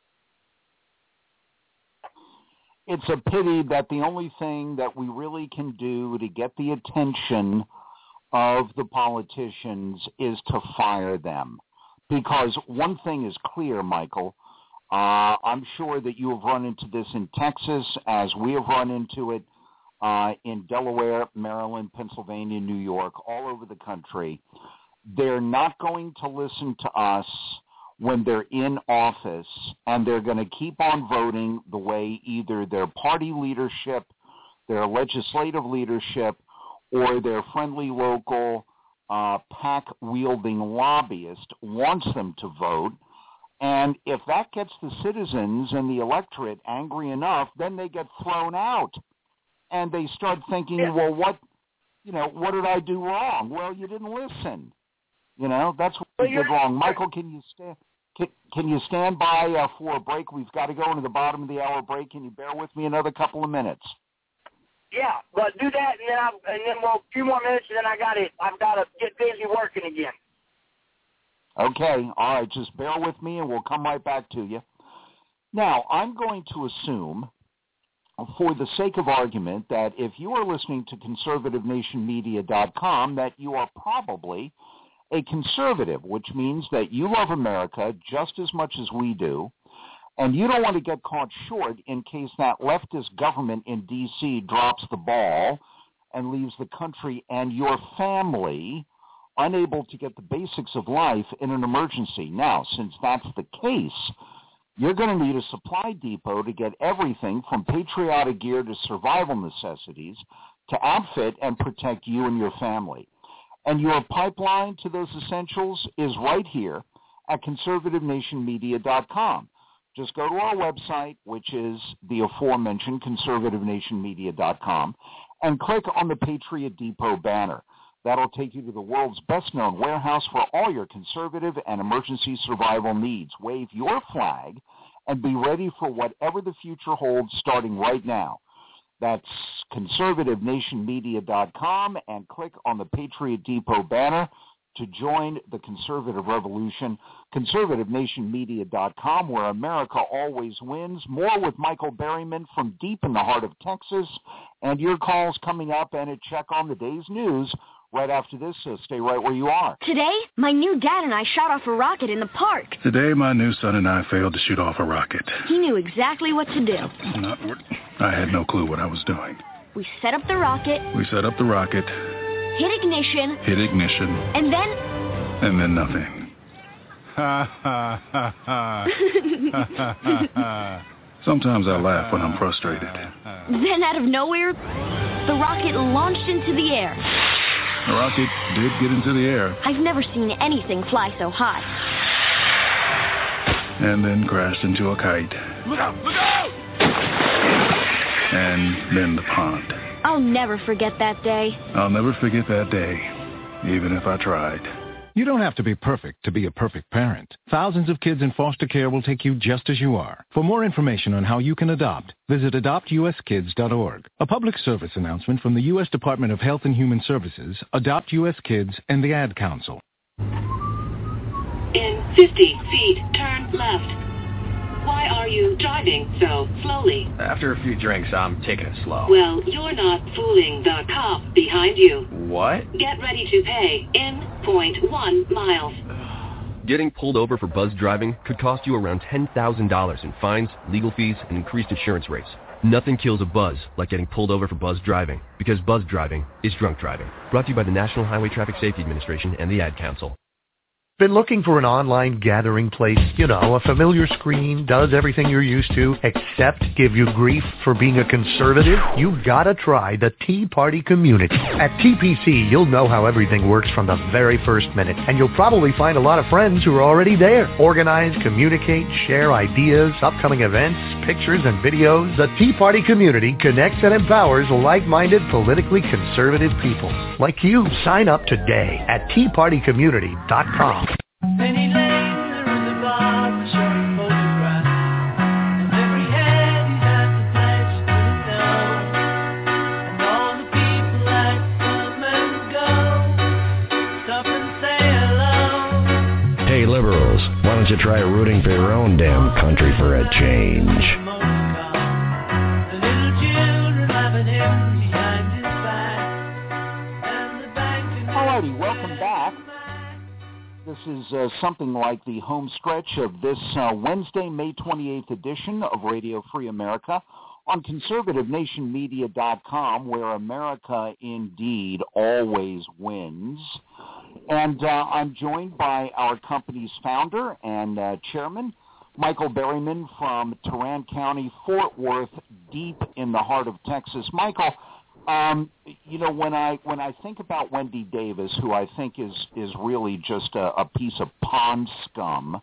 It's a pity that the only thing that we really can do to get the attention of the politicians is to fire them. Because one thing is clear, Michael, I'm sure that you have run into this in Texas as we have run into it in Delaware, Maryland, Pennsylvania, New York, all over the country. They're not going to listen to us when they're in office, and they're going to keep on voting the way either their party leadership, their legislative leadership, or their friendly local PAC-wielding lobbyist wants them to vote. And if that gets the citizens and the electorate angry enough, then they get thrown out. And they start thinking, well, what did I do wrong? Well, you didn't listen. That's what you did wrong. Michael, can you stand by for a break? We've got to go into the bottom of the hour break. Can you bear with me another couple of minutes? Yeah, but do that, and then we'll a few more minutes, and then I've got to get busy working again. Okay, all right, just bear with me, and we'll come right back to you. Now, I'm going to assume, for the sake of argument, that if you are listening to conservativenationmedia.com, that you are probably a conservative, which means that you love America just as much as we do, and you don't want to get caught short in case that leftist government in D.C. drops the ball and leaves the country and your family unable to get the basics of life in an emergency. Now, since that's the case, you're going to need a supply depot to get everything from patriotic gear to survival necessities to outfit and protect you and your family. And your pipeline to those essentials is right here at conservativenationmedia.com. Just go to our website, which is the aforementioned conservativenationmedia.com, and click on the Patriot Depot banner. That'll take you to the world's best-known warehouse for all your conservative and emergency survival needs. Wave your flag and be ready for whatever the future holds starting right now. That's conservativenationmedia.com, and click on the Patriot Depot banner to join the conservative revolution. conservativenationmedia.com, where America always wins. More with Michael Berryman from deep in the heart of Texas, and your calls coming up and a check on the day's news right after this, so stay right where you are. Today, my new dad and I shot off a rocket in the park. Today, my new son and I failed to shoot off a rocket. He knew exactly what to do. I had no clue what I was doing. We set up the rocket. Hit ignition. And then nothing. Ha, ha, ha, ha. Sometimes I laugh when I'm frustrated. Then out of nowhere, the rocket launched into the air. The rocket did get into the air. I've never seen anything fly so high. And then crashed into a kite. Look out! Look out! And then the pond. I'll never forget that day. I'll never forget that day, even if I tried. You don't have to be perfect to be a perfect parent. Thousands of kids in foster care will take you just as you are. For more information on how you can adopt, visit adoptuskids.org. A public service announcement from the U.S. Department of Health and Human Services, Adopt U.S. Kids, and the Ad Council. In 50 feet, turn left. Why are you driving so slowly? After a few drinks, I'm taking it slow. Well, you're not fooling the cop behind you. What? Get ready to pay in 0.1 miles. Getting pulled over for buzz driving could cost you around $10,000 in fines, legal fees, and increased insurance rates. Nothing kills a buzz like getting pulled over for buzz driving, because buzz driving is drunk driving. Brought to you by the National Highway Traffic Safety Administration and the Ad Council. Been looking for an online gathering place? You know, a familiar screen, does everything you're used to, except give you grief for being a conservative? You gotta try the Tea Party community. At TPC, you'll know how everything works from the very first minute, and you'll probably find a lot of friends who are already there. Organize, communicate, share ideas, upcoming events, pictures, and videos. The Tea Party community connects and empowers like-minded, politically conservative people. Like you, sign up today at teapartycommunity.com. Penny Lane, there is a bar showing photographs of every head he's had the pleasure to know, and all the people that come and go, stop and say hello. Hey liberals, why don't you try rooting for your own damn country for a change? The little children laughing him behind his back, and the bank. Alrighty, welcome back. This is something like the home stretch of this Wednesday, May 28th edition of Radio Free America on conservativenationmedia.com, where America indeed always wins. And I'm joined by our company's founder and chairman, Michael Berryman from Tarrant County, Fort Worth, deep in the heart of Texas. Michael, you know, when I think about Wendy Davis, who I think is really just a piece of pond scum,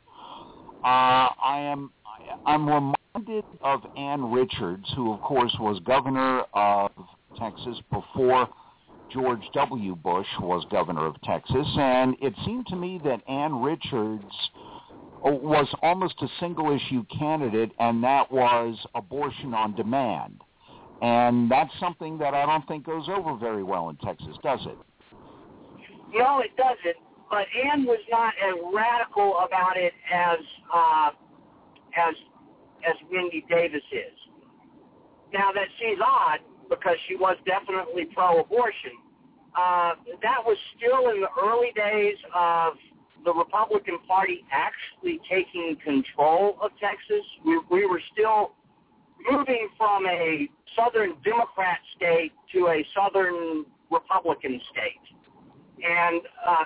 I'm reminded of Ann Richards, who of course was governor of Texas before George W. Bush was governor of Texas, and it seemed to me that Ann Richards was almost a single-issue candidate, and that was abortion on demand. And that's something that I don't think goes over very well in Texas, does it? No, it doesn't. But Ann was not as radical about it as Wendy Davis is. Now, that seems odd because she was definitely pro-abortion. That was still in the early days of the Republican Party actually taking control of Texas. We were still moving from a Southern Democrat state to a Southern Republican state. And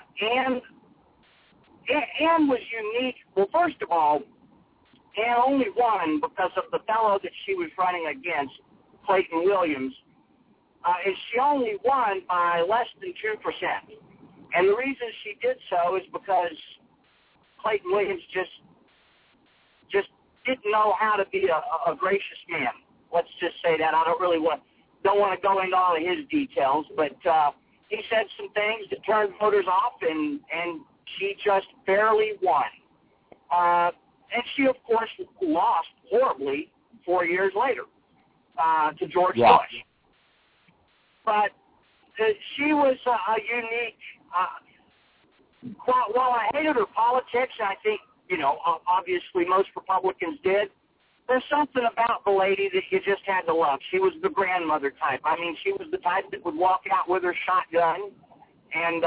Ann was unique. Well, first of all, Ann only won because of the fellow that she was running against, Clayton Williams, and she only won by less than 2%. And the reason she did so is because Clayton Williams just didn't know how to be a gracious man. Let's just say that. I don't want to go into all of his details, but he said some things that turned voters off, and she just barely won. And she, of course, lost horribly 4 years later to George Bush. But she was a unique. While I hated her politics, and I think, obviously most Republicans did, there's something about the lady that you just had to love. She was the grandmother type. I mean, she was the type that would walk out with her shotgun and,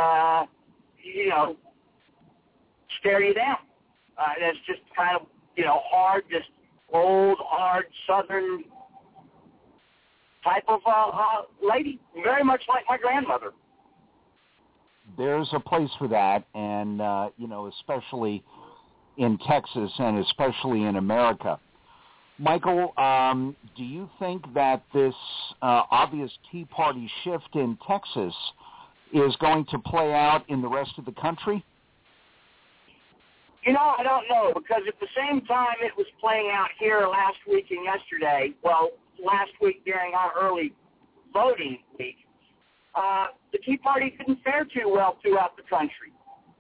stare you down. That's just kind of, hard, just old, hard, Southern type of lady, very much like my grandmother. There's a place for that, and, especially in Texas and especially in America. Michael, do you think that this obvious Tea Party shift in Texas is going to play out in the rest of the country? I don't know, because at the same time it was playing out here last week and yesterday, last week during our early voting week, the Tea Party didn't fare too well throughout the country.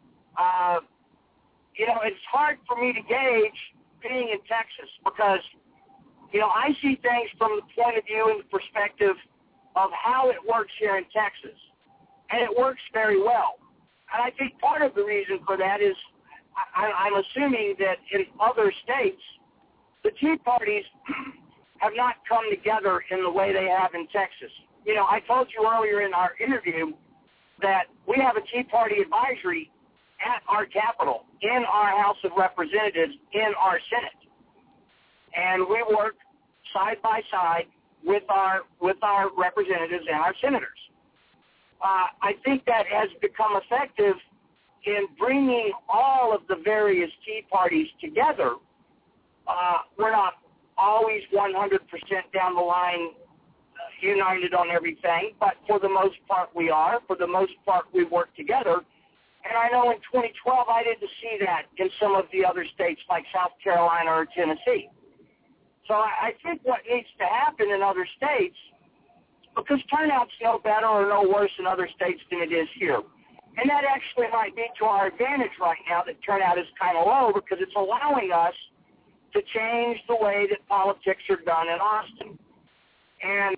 It's hard for me to gauge being in Texas because, I see things from the point of view and the perspective of how it works here in Texas. And it works very well. And I think part of the reason for that is I'm assuming that in other states, the Tea Parties have not come together in the way they have in Texas. I told you earlier in our interview that we have a Tea Party advisory at our Capitol, in our House of Representatives, in our Senate. And we work side by side with our representatives and our senators. I think that has become effective in bringing all of the various Tea Parties together. We're not always 100% down the line united on everything, but for the most part we are. For the most part we work together. And I know in 2012 I didn't see that in some of the other states like South Carolina or Tennessee. So I think what needs to happen in other states, because turnout's no better or no worse in other states than it is here. And that actually might be to our advantage right now that turnout is kind of low because it's allowing us to change the way that politics are done in Austin. And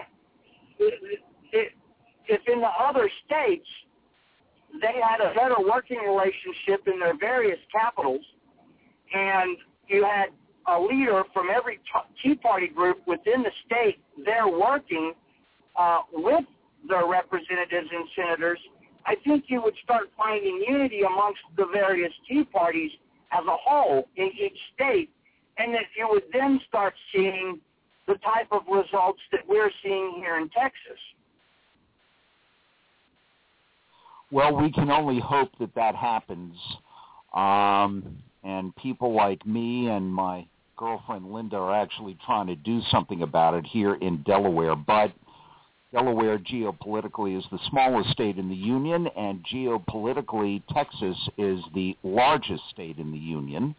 if in the other states they had a better working relationship in their various capitals and you had a leader from every Tea Party group within the state there working with their representatives and senators, I think you would start finding unity amongst the various Tea Parties as a whole in each state, and that you would then start seeing the type of results that we're seeing here in Texas. Well, we can only hope that that happens. And people like me and my girlfriend Linda are actually trying to do something about it here in Delaware. But Delaware geopolitically is the smallest state in the Union, and geopolitically Texas is the largest state in the Union.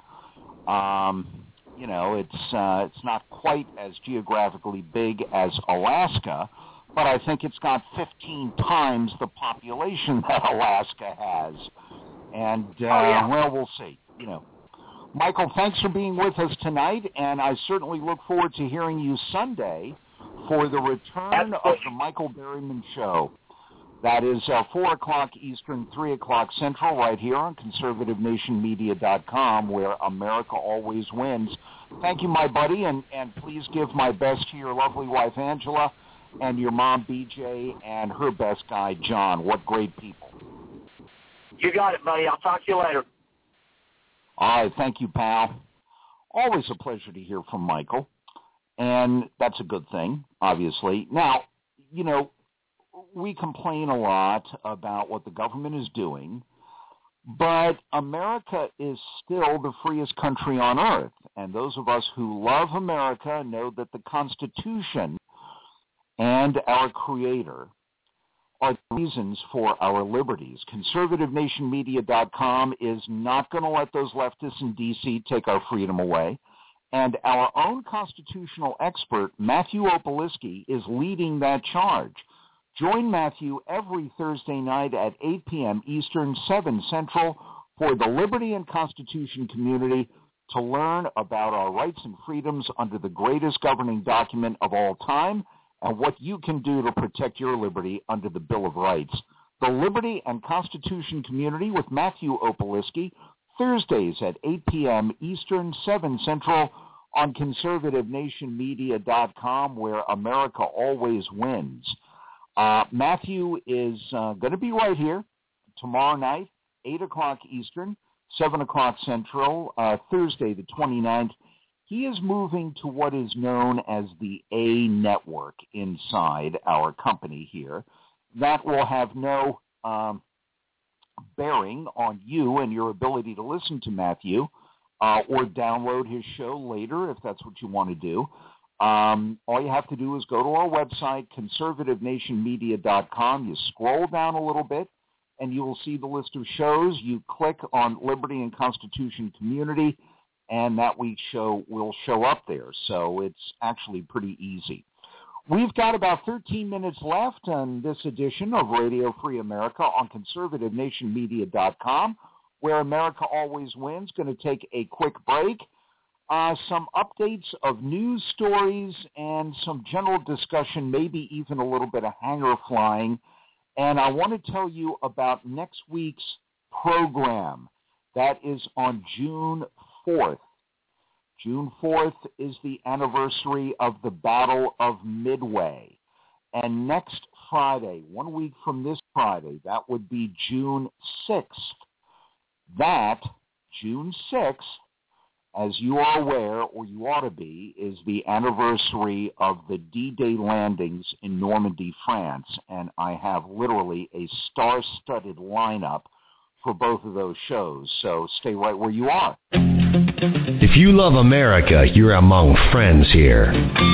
It's not quite as geographically big as Alaska, but I think it's got 15 times the population that Alaska has. And, well, we'll see. Michael, thanks for being with us tonight, and I certainly look forward to hearing you Sunday for the return of the Michael Berryman Show. That is 4 o'clock Eastern, 3 o'clock Central, right here on ConservativeNationMedia.com, where America always wins. Thank you, my buddy, and please give my best to your lovely wife, Angela, and your mom, BJ, and her best guy, John. What great people. You got it, buddy. I'll talk to you later. All right. Thank you, pal. Always a pleasure to hear from Michael, and that's a good thing, obviously. Now, you know, we complain a lot about what the government is doing, but America is still the freest country on earth. And those of us who love America know that the Constitution and our Creator are the reasons for our liberties. ConservativeNationMedia.com is not going to let those leftists in D.C. take our freedom away. And our own constitutional expert, Matthew Opoliski, is leading that charge. Join Matthew every Thursday night at 8 p.m. Eastern, 7 Central, for the Liberty and Constitution community to learn about our rights and freedoms under the greatest governing document of all time and what you can do to protect your liberty under the Bill of Rights. The Liberty and Constitution community with Matthew Opoliski, Thursdays at 8 p.m. Eastern, 7 Central, on ConservativeNationMedia.com, where America always wins. Matthew is going to be right here tomorrow night, 8 o'clock Eastern, 7 o'clock Central, Thursday the 29th. He is moving to what is known as the A Network inside our company here. That will have no bearing on you and your ability to listen to Matthew or download his show later if that's what you want to do. All you have to do is go to our website, ConservativeNationMedia.com. You scroll down a little bit, and you will see the list of shows. You click on Liberty and Constitution Community, and that week's show will show up there. So it's actually pretty easy. We've got about 13 minutes left on this edition of Radio Free America on ConservativeNationMedia.com, where America always wins. Going to take a quick break. Some updates of news stories and some general discussion, maybe even a little bit of hanger flying. And I want to tell you about next week's program. That is on June 4th. June 4th is the anniversary of the Battle of Midway. And next Friday, 1 week from this Friday, that would be June 6th. That, June 6th, as you are aware, or you ought to be, is the anniversary of the D-Day landings in Normandy, France, and I have literally a star-studded lineup for both of those shows, so stay right where you are. If you love America, you're among friends here.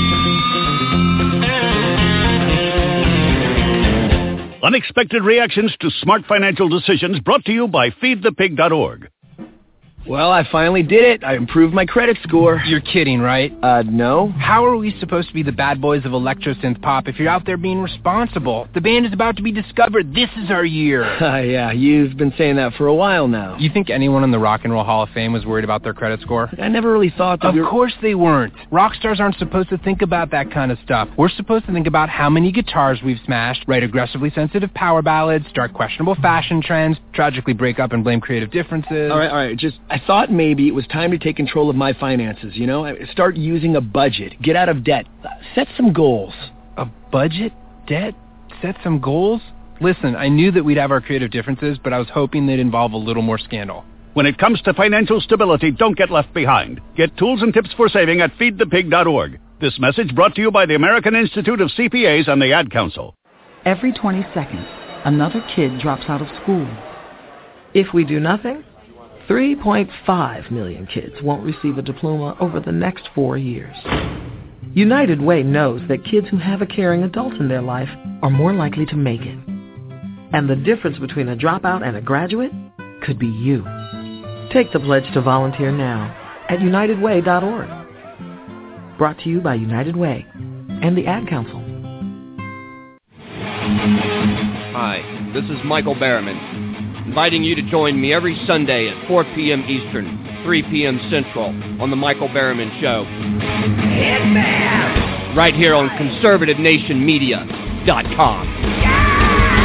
Unexpected reactions to smart financial decisions brought to you by FeedThePig.org. Well, I finally did it. I improved my credit score. You're kidding, right? No. How are we supposed to be the bad boys of electro-synth pop if you're out there being responsible? The band is about to be discovered. This is our year. Yeah, you've been saying that for a while now. You think anyone in the Rock and Roll Hall of Fame was worried about their credit score? I never really thought that. Of course they weren't. Rock stars aren't supposed to think about that kind of stuff. We're supposed to think about how many guitars we've smashed, write aggressively sensitive power ballads, start questionable fashion trends, tragically break up and blame creative differences. All right. I thought maybe it was time to take control of my finances, you know? Start using a budget. Get out of debt. Set some goals. A budget? Debt? Set some goals? Listen, I knew that we'd have our creative differences, but I was hoping they'd involve a little more scandal. When it comes to financial stability, don't get left behind. Get tools and tips for saving at FeedThePig.org. This message brought to you by the American Institute of CPAs and the Ad Council. Every 20 seconds, another kid drops out of school. If we do nothing, 3.5 million kids won't receive a diploma over the next 4 years. United Way knows that kids who have a caring adult in their life are more likely to make it. And the difference between a dropout and a graduate could be you. Take the pledge to volunteer now at UnitedWay.org. Brought to you by United Way and the Ad Council. Hi, this is Michael Berryman, inviting you to join me every Sunday at 4 p.m. Eastern, 3 p.m. Central on The Michael Berryman Show. right here on ConservativeNationMedia.com.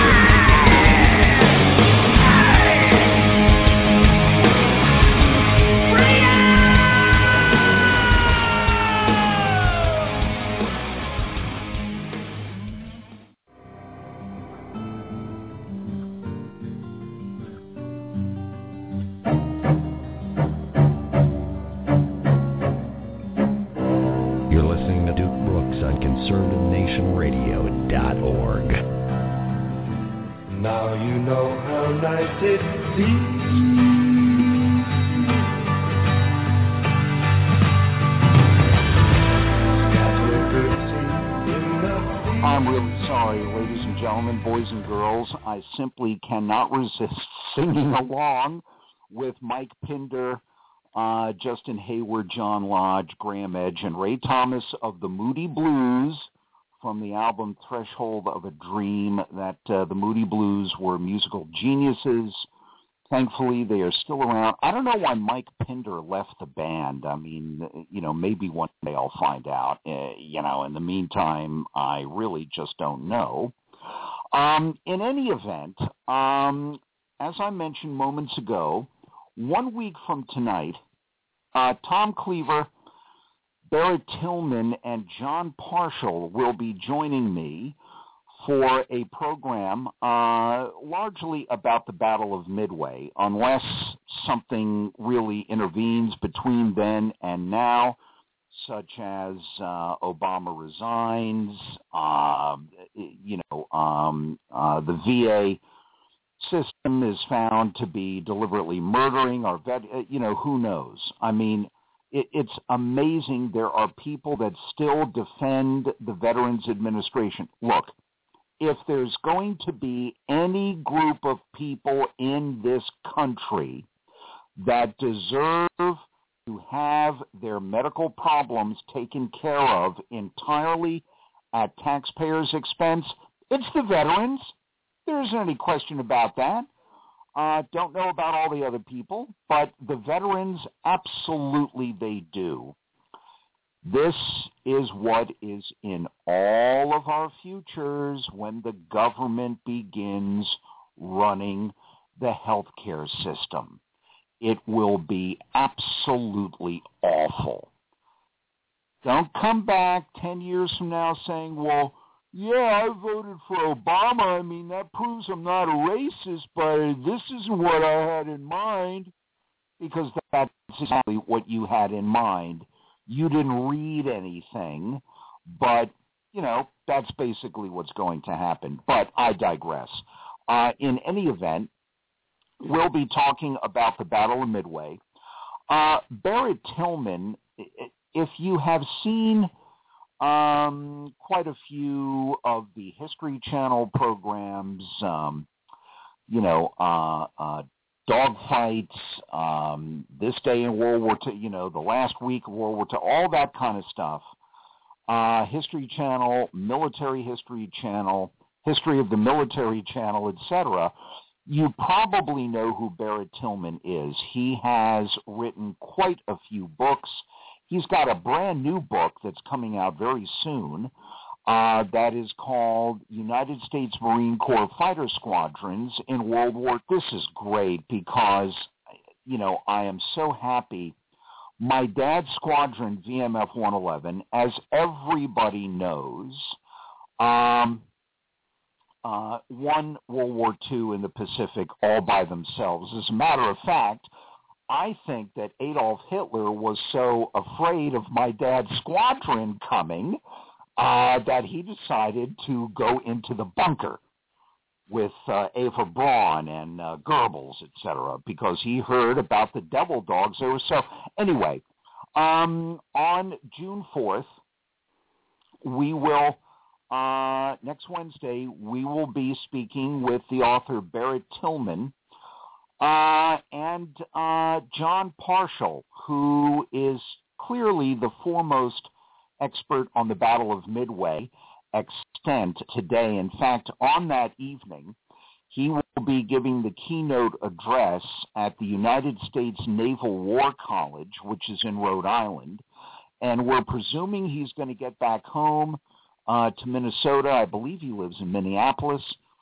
Now you know how nice it feels. I'm really sorry, ladies and gentlemen, boys and girls. I simply cannot resist singing along with Mike Pinder, Justin Hayward, John Lodge, Graham Edge, and Ray Thomas of the Moody Blues from the album Threshold of a Dream. That the Moody Blues were musical geniuses. Thankfully, they are still around. I don't know why Mike Pinder left the band. I mean, maybe one day I'll find out. In the meantime, I really just don't know. In any event, as I mentioned moments ago, 1 week from tonight, Tom Cleaver, Barrett Tillman, and John Parshall will be joining me for a program largely about the Battle of Midway, unless something really intervenes between then and now, such as Obama resigns, the VA system is found to be deliberately murdering our who knows? I mean, it's amazing there are people that still defend the Veterans Administration. Look, if there's going to be any group of people in this country that deserve to have their medical problems taken care of entirely at taxpayers' expense, it's the veterans. There isn't any question about that. Don't know about all the other people, but the veterans, absolutely they do. This is what is in all of our futures when the government begins running the healthcare system. It will be absolutely awful. Don't come back 10 years from now saying, well, yeah, I voted for Obama. I mean, that proves I'm not a racist, but this isn't what I had in mind, because that's exactly what you had in mind. You didn't read anything, but, that's basically what's going to happen. But I digress. In any event, we'll be talking about the Battle of Midway. Barrett Tillman, if you have seen quite a few of the History Channel programs, dogfights, this day in World War II, the last week of World War II, all that kind of stuff. History Channel, Military History Channel, History of the Military Channel, etc. You probably know who Barrett Tillman is. He has written quite a few books. He's got a brand new book that's coming out very soon that is called United States Marine Corps Fighter Squadrons in World War. This is great because, I am so happy. My dad's squadron, VMF 111, as everybody knows, won World War II in the Pacific all by themselves. As a matter of fact, I think that Adolf Hitler was so afraid of my dad's squadron coming that he decided to go into the bunker with Eva Braun and Goebbels, etc., because he heard about the devil dogs. Anyway, on June 4th, we will, next Wednesday, we will be speaking with the author Barrett Tillman and John Parshall, who is clearly the foremost expert on the Battle of Midway extant today. In fact, on that evening, he will be giving the keynote address at the United States Naval War College, which is in Rhode Island, and we're presuming he's going to get back home to Minnesota. I believe he lives in Minneapolis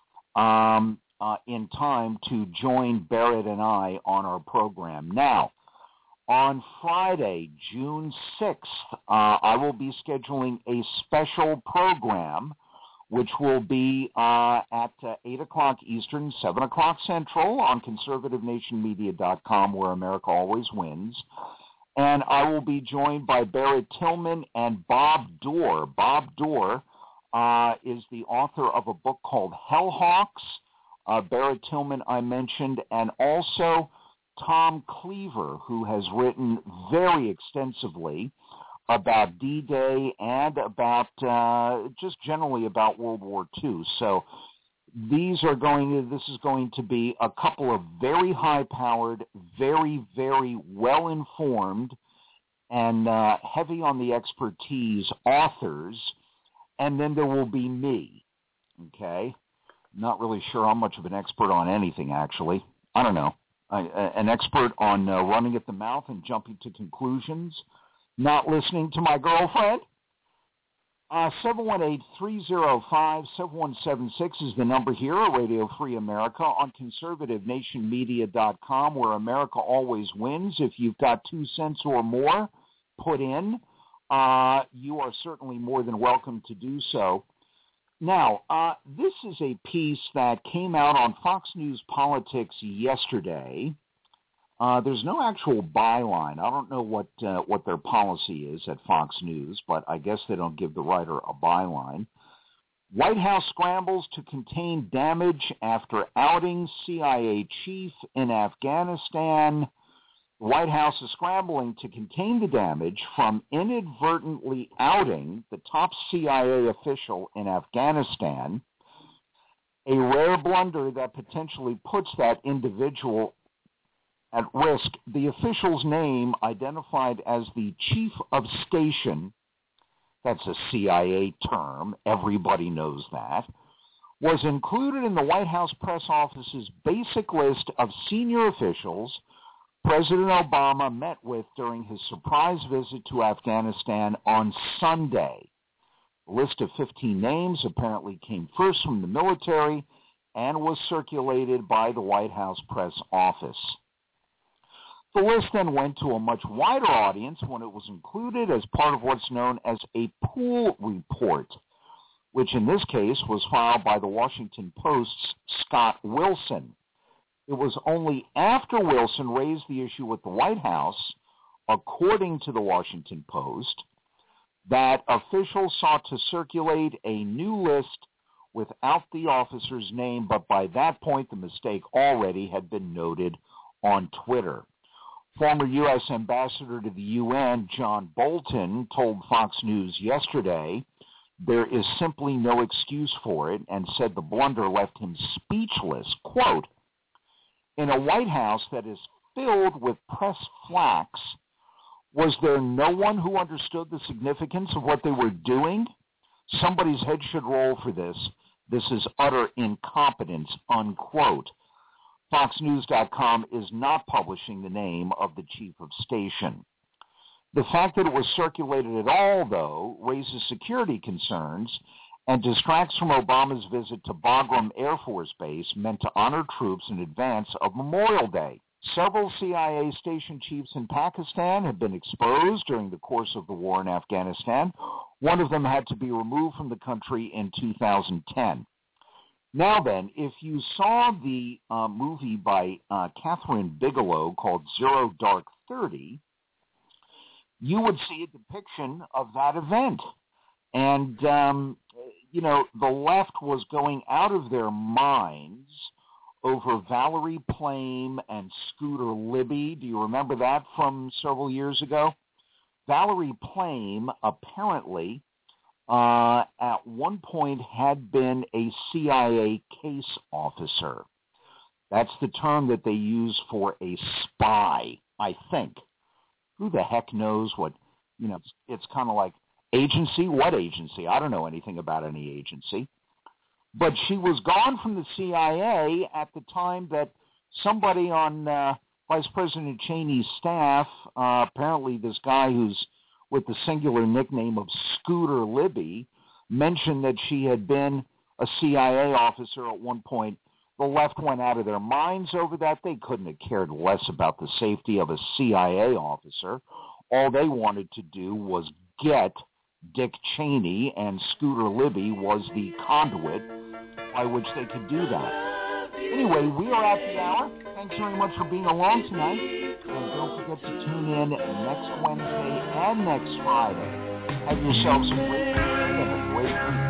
in time to join Barrett and I on our program. Now, on Friday, June 6th, I will be scheduling a special program, which will be at 8 o'clock Eastern, 7 o'clock Central on conservativenationmedia.com, where America always wins. And I will be joined by Barrett Tillman and Bob Dorr. Bob Dorr is the author of a book called Hellhawks. Barrett Tillman I mentioned, and also Tom Cleaver, who has written very extensively about D-Day and about just generally about World War II. So this is going to be a couple of very high-powered, very, very well-informed, and heavy on the expertise authors, and then there will be me, okay? Not really sure how much of an expert on anything, actually. I don't know. An expert on running at the mouth and jumping to conclusions, not listening to my girlfriend. 718-305-7176 is the number here at Radio Free America on conservativenationmedia.com, where America always wins. If you've got 2 cents or more put in, you are certainly more than welcome to do so. Now, this is a piece that came out on Fox News Politics yesterday. There's no actual byline. I don't know what their policy is at Fox News, but I guess they don't give the writer a byline. White House scrambles to contain damage after outing CIA chief in Afghanistan. The White House is scrambling to contain the damage from inadvertently outing the top CIA official in Afghanistan, a rare blunder that potentially puts that individual at risk. The official's name, identified as the chief of station, that's a CIA term, everybody knows that, was included in the White House press office's basic list of senior officials President Obama met with during his surprise visit to Afghanistan on Sunday. The list of 15 names apparently came first from the military and was circulated by the White House press office. The list then went to a much wider audience when it was included as part of what's known as a pool report, which in this case was filed by the Washington Post's Scott Wilson. It was only after Wilson raised the issue with the White House, according to the Washington Post, that officials sought to circulate a new list without the officer's name, but by that point the mistake already had been noted on Twitter. Former U.S. Ambassador to the UN, John Bolton, told Fox News yesterday there is simply no excuse for it, and said the blunder left him speechless. Quote, "In a White House that is filled with press flacks, was there no one who understood the significance of what they were doing? Somebody's head should roll for this. This is utter incompetence," unquote. FoxNews.com is not publishing the name of the chief of station. The fact that it was circulated at all, though, raises security concerns and distracts from Obama's visit to Bagram Air Force Base, meant to honor troops in advance of Memorial Day. Several CIA station chiefs in Pakistan have been exposed during the course of the war in Afghanistan. One of them had to be removed from the country in 2010. Now then, if you saw the movie by Catherine Bigelow called Zero Dark 30, you would see a depiction of that event. And, the left was going out of their minds over Valerie Plame and Scooter Libby. Do you remember that from several years ago? Valerie Plame apparently at one point had been a CIA case officer. That's the term that they use for a spy, I think. Who the heck knows what, it's kind of like agency? What agency? I don't know anything about any agency. But she was gone from the CIA at the time that somebody on Vice President Cheney's staff, apparently this guy who's with the singular nickname of Scooter Libby, mentioned that she had been a CIA officer at one point. The left went out of their minds over that. They couldn't have cared less about the safety of a CIA officer. All they wanted to do was get Dick Cheney, and Scooter Libby was the conduit by which they could do that. Anyway, we are at the hour. Thanks very much for being along tonight. And don't forget to tune in next Wednesday and next Friday. Have yourselves a great weekend and a great weekend.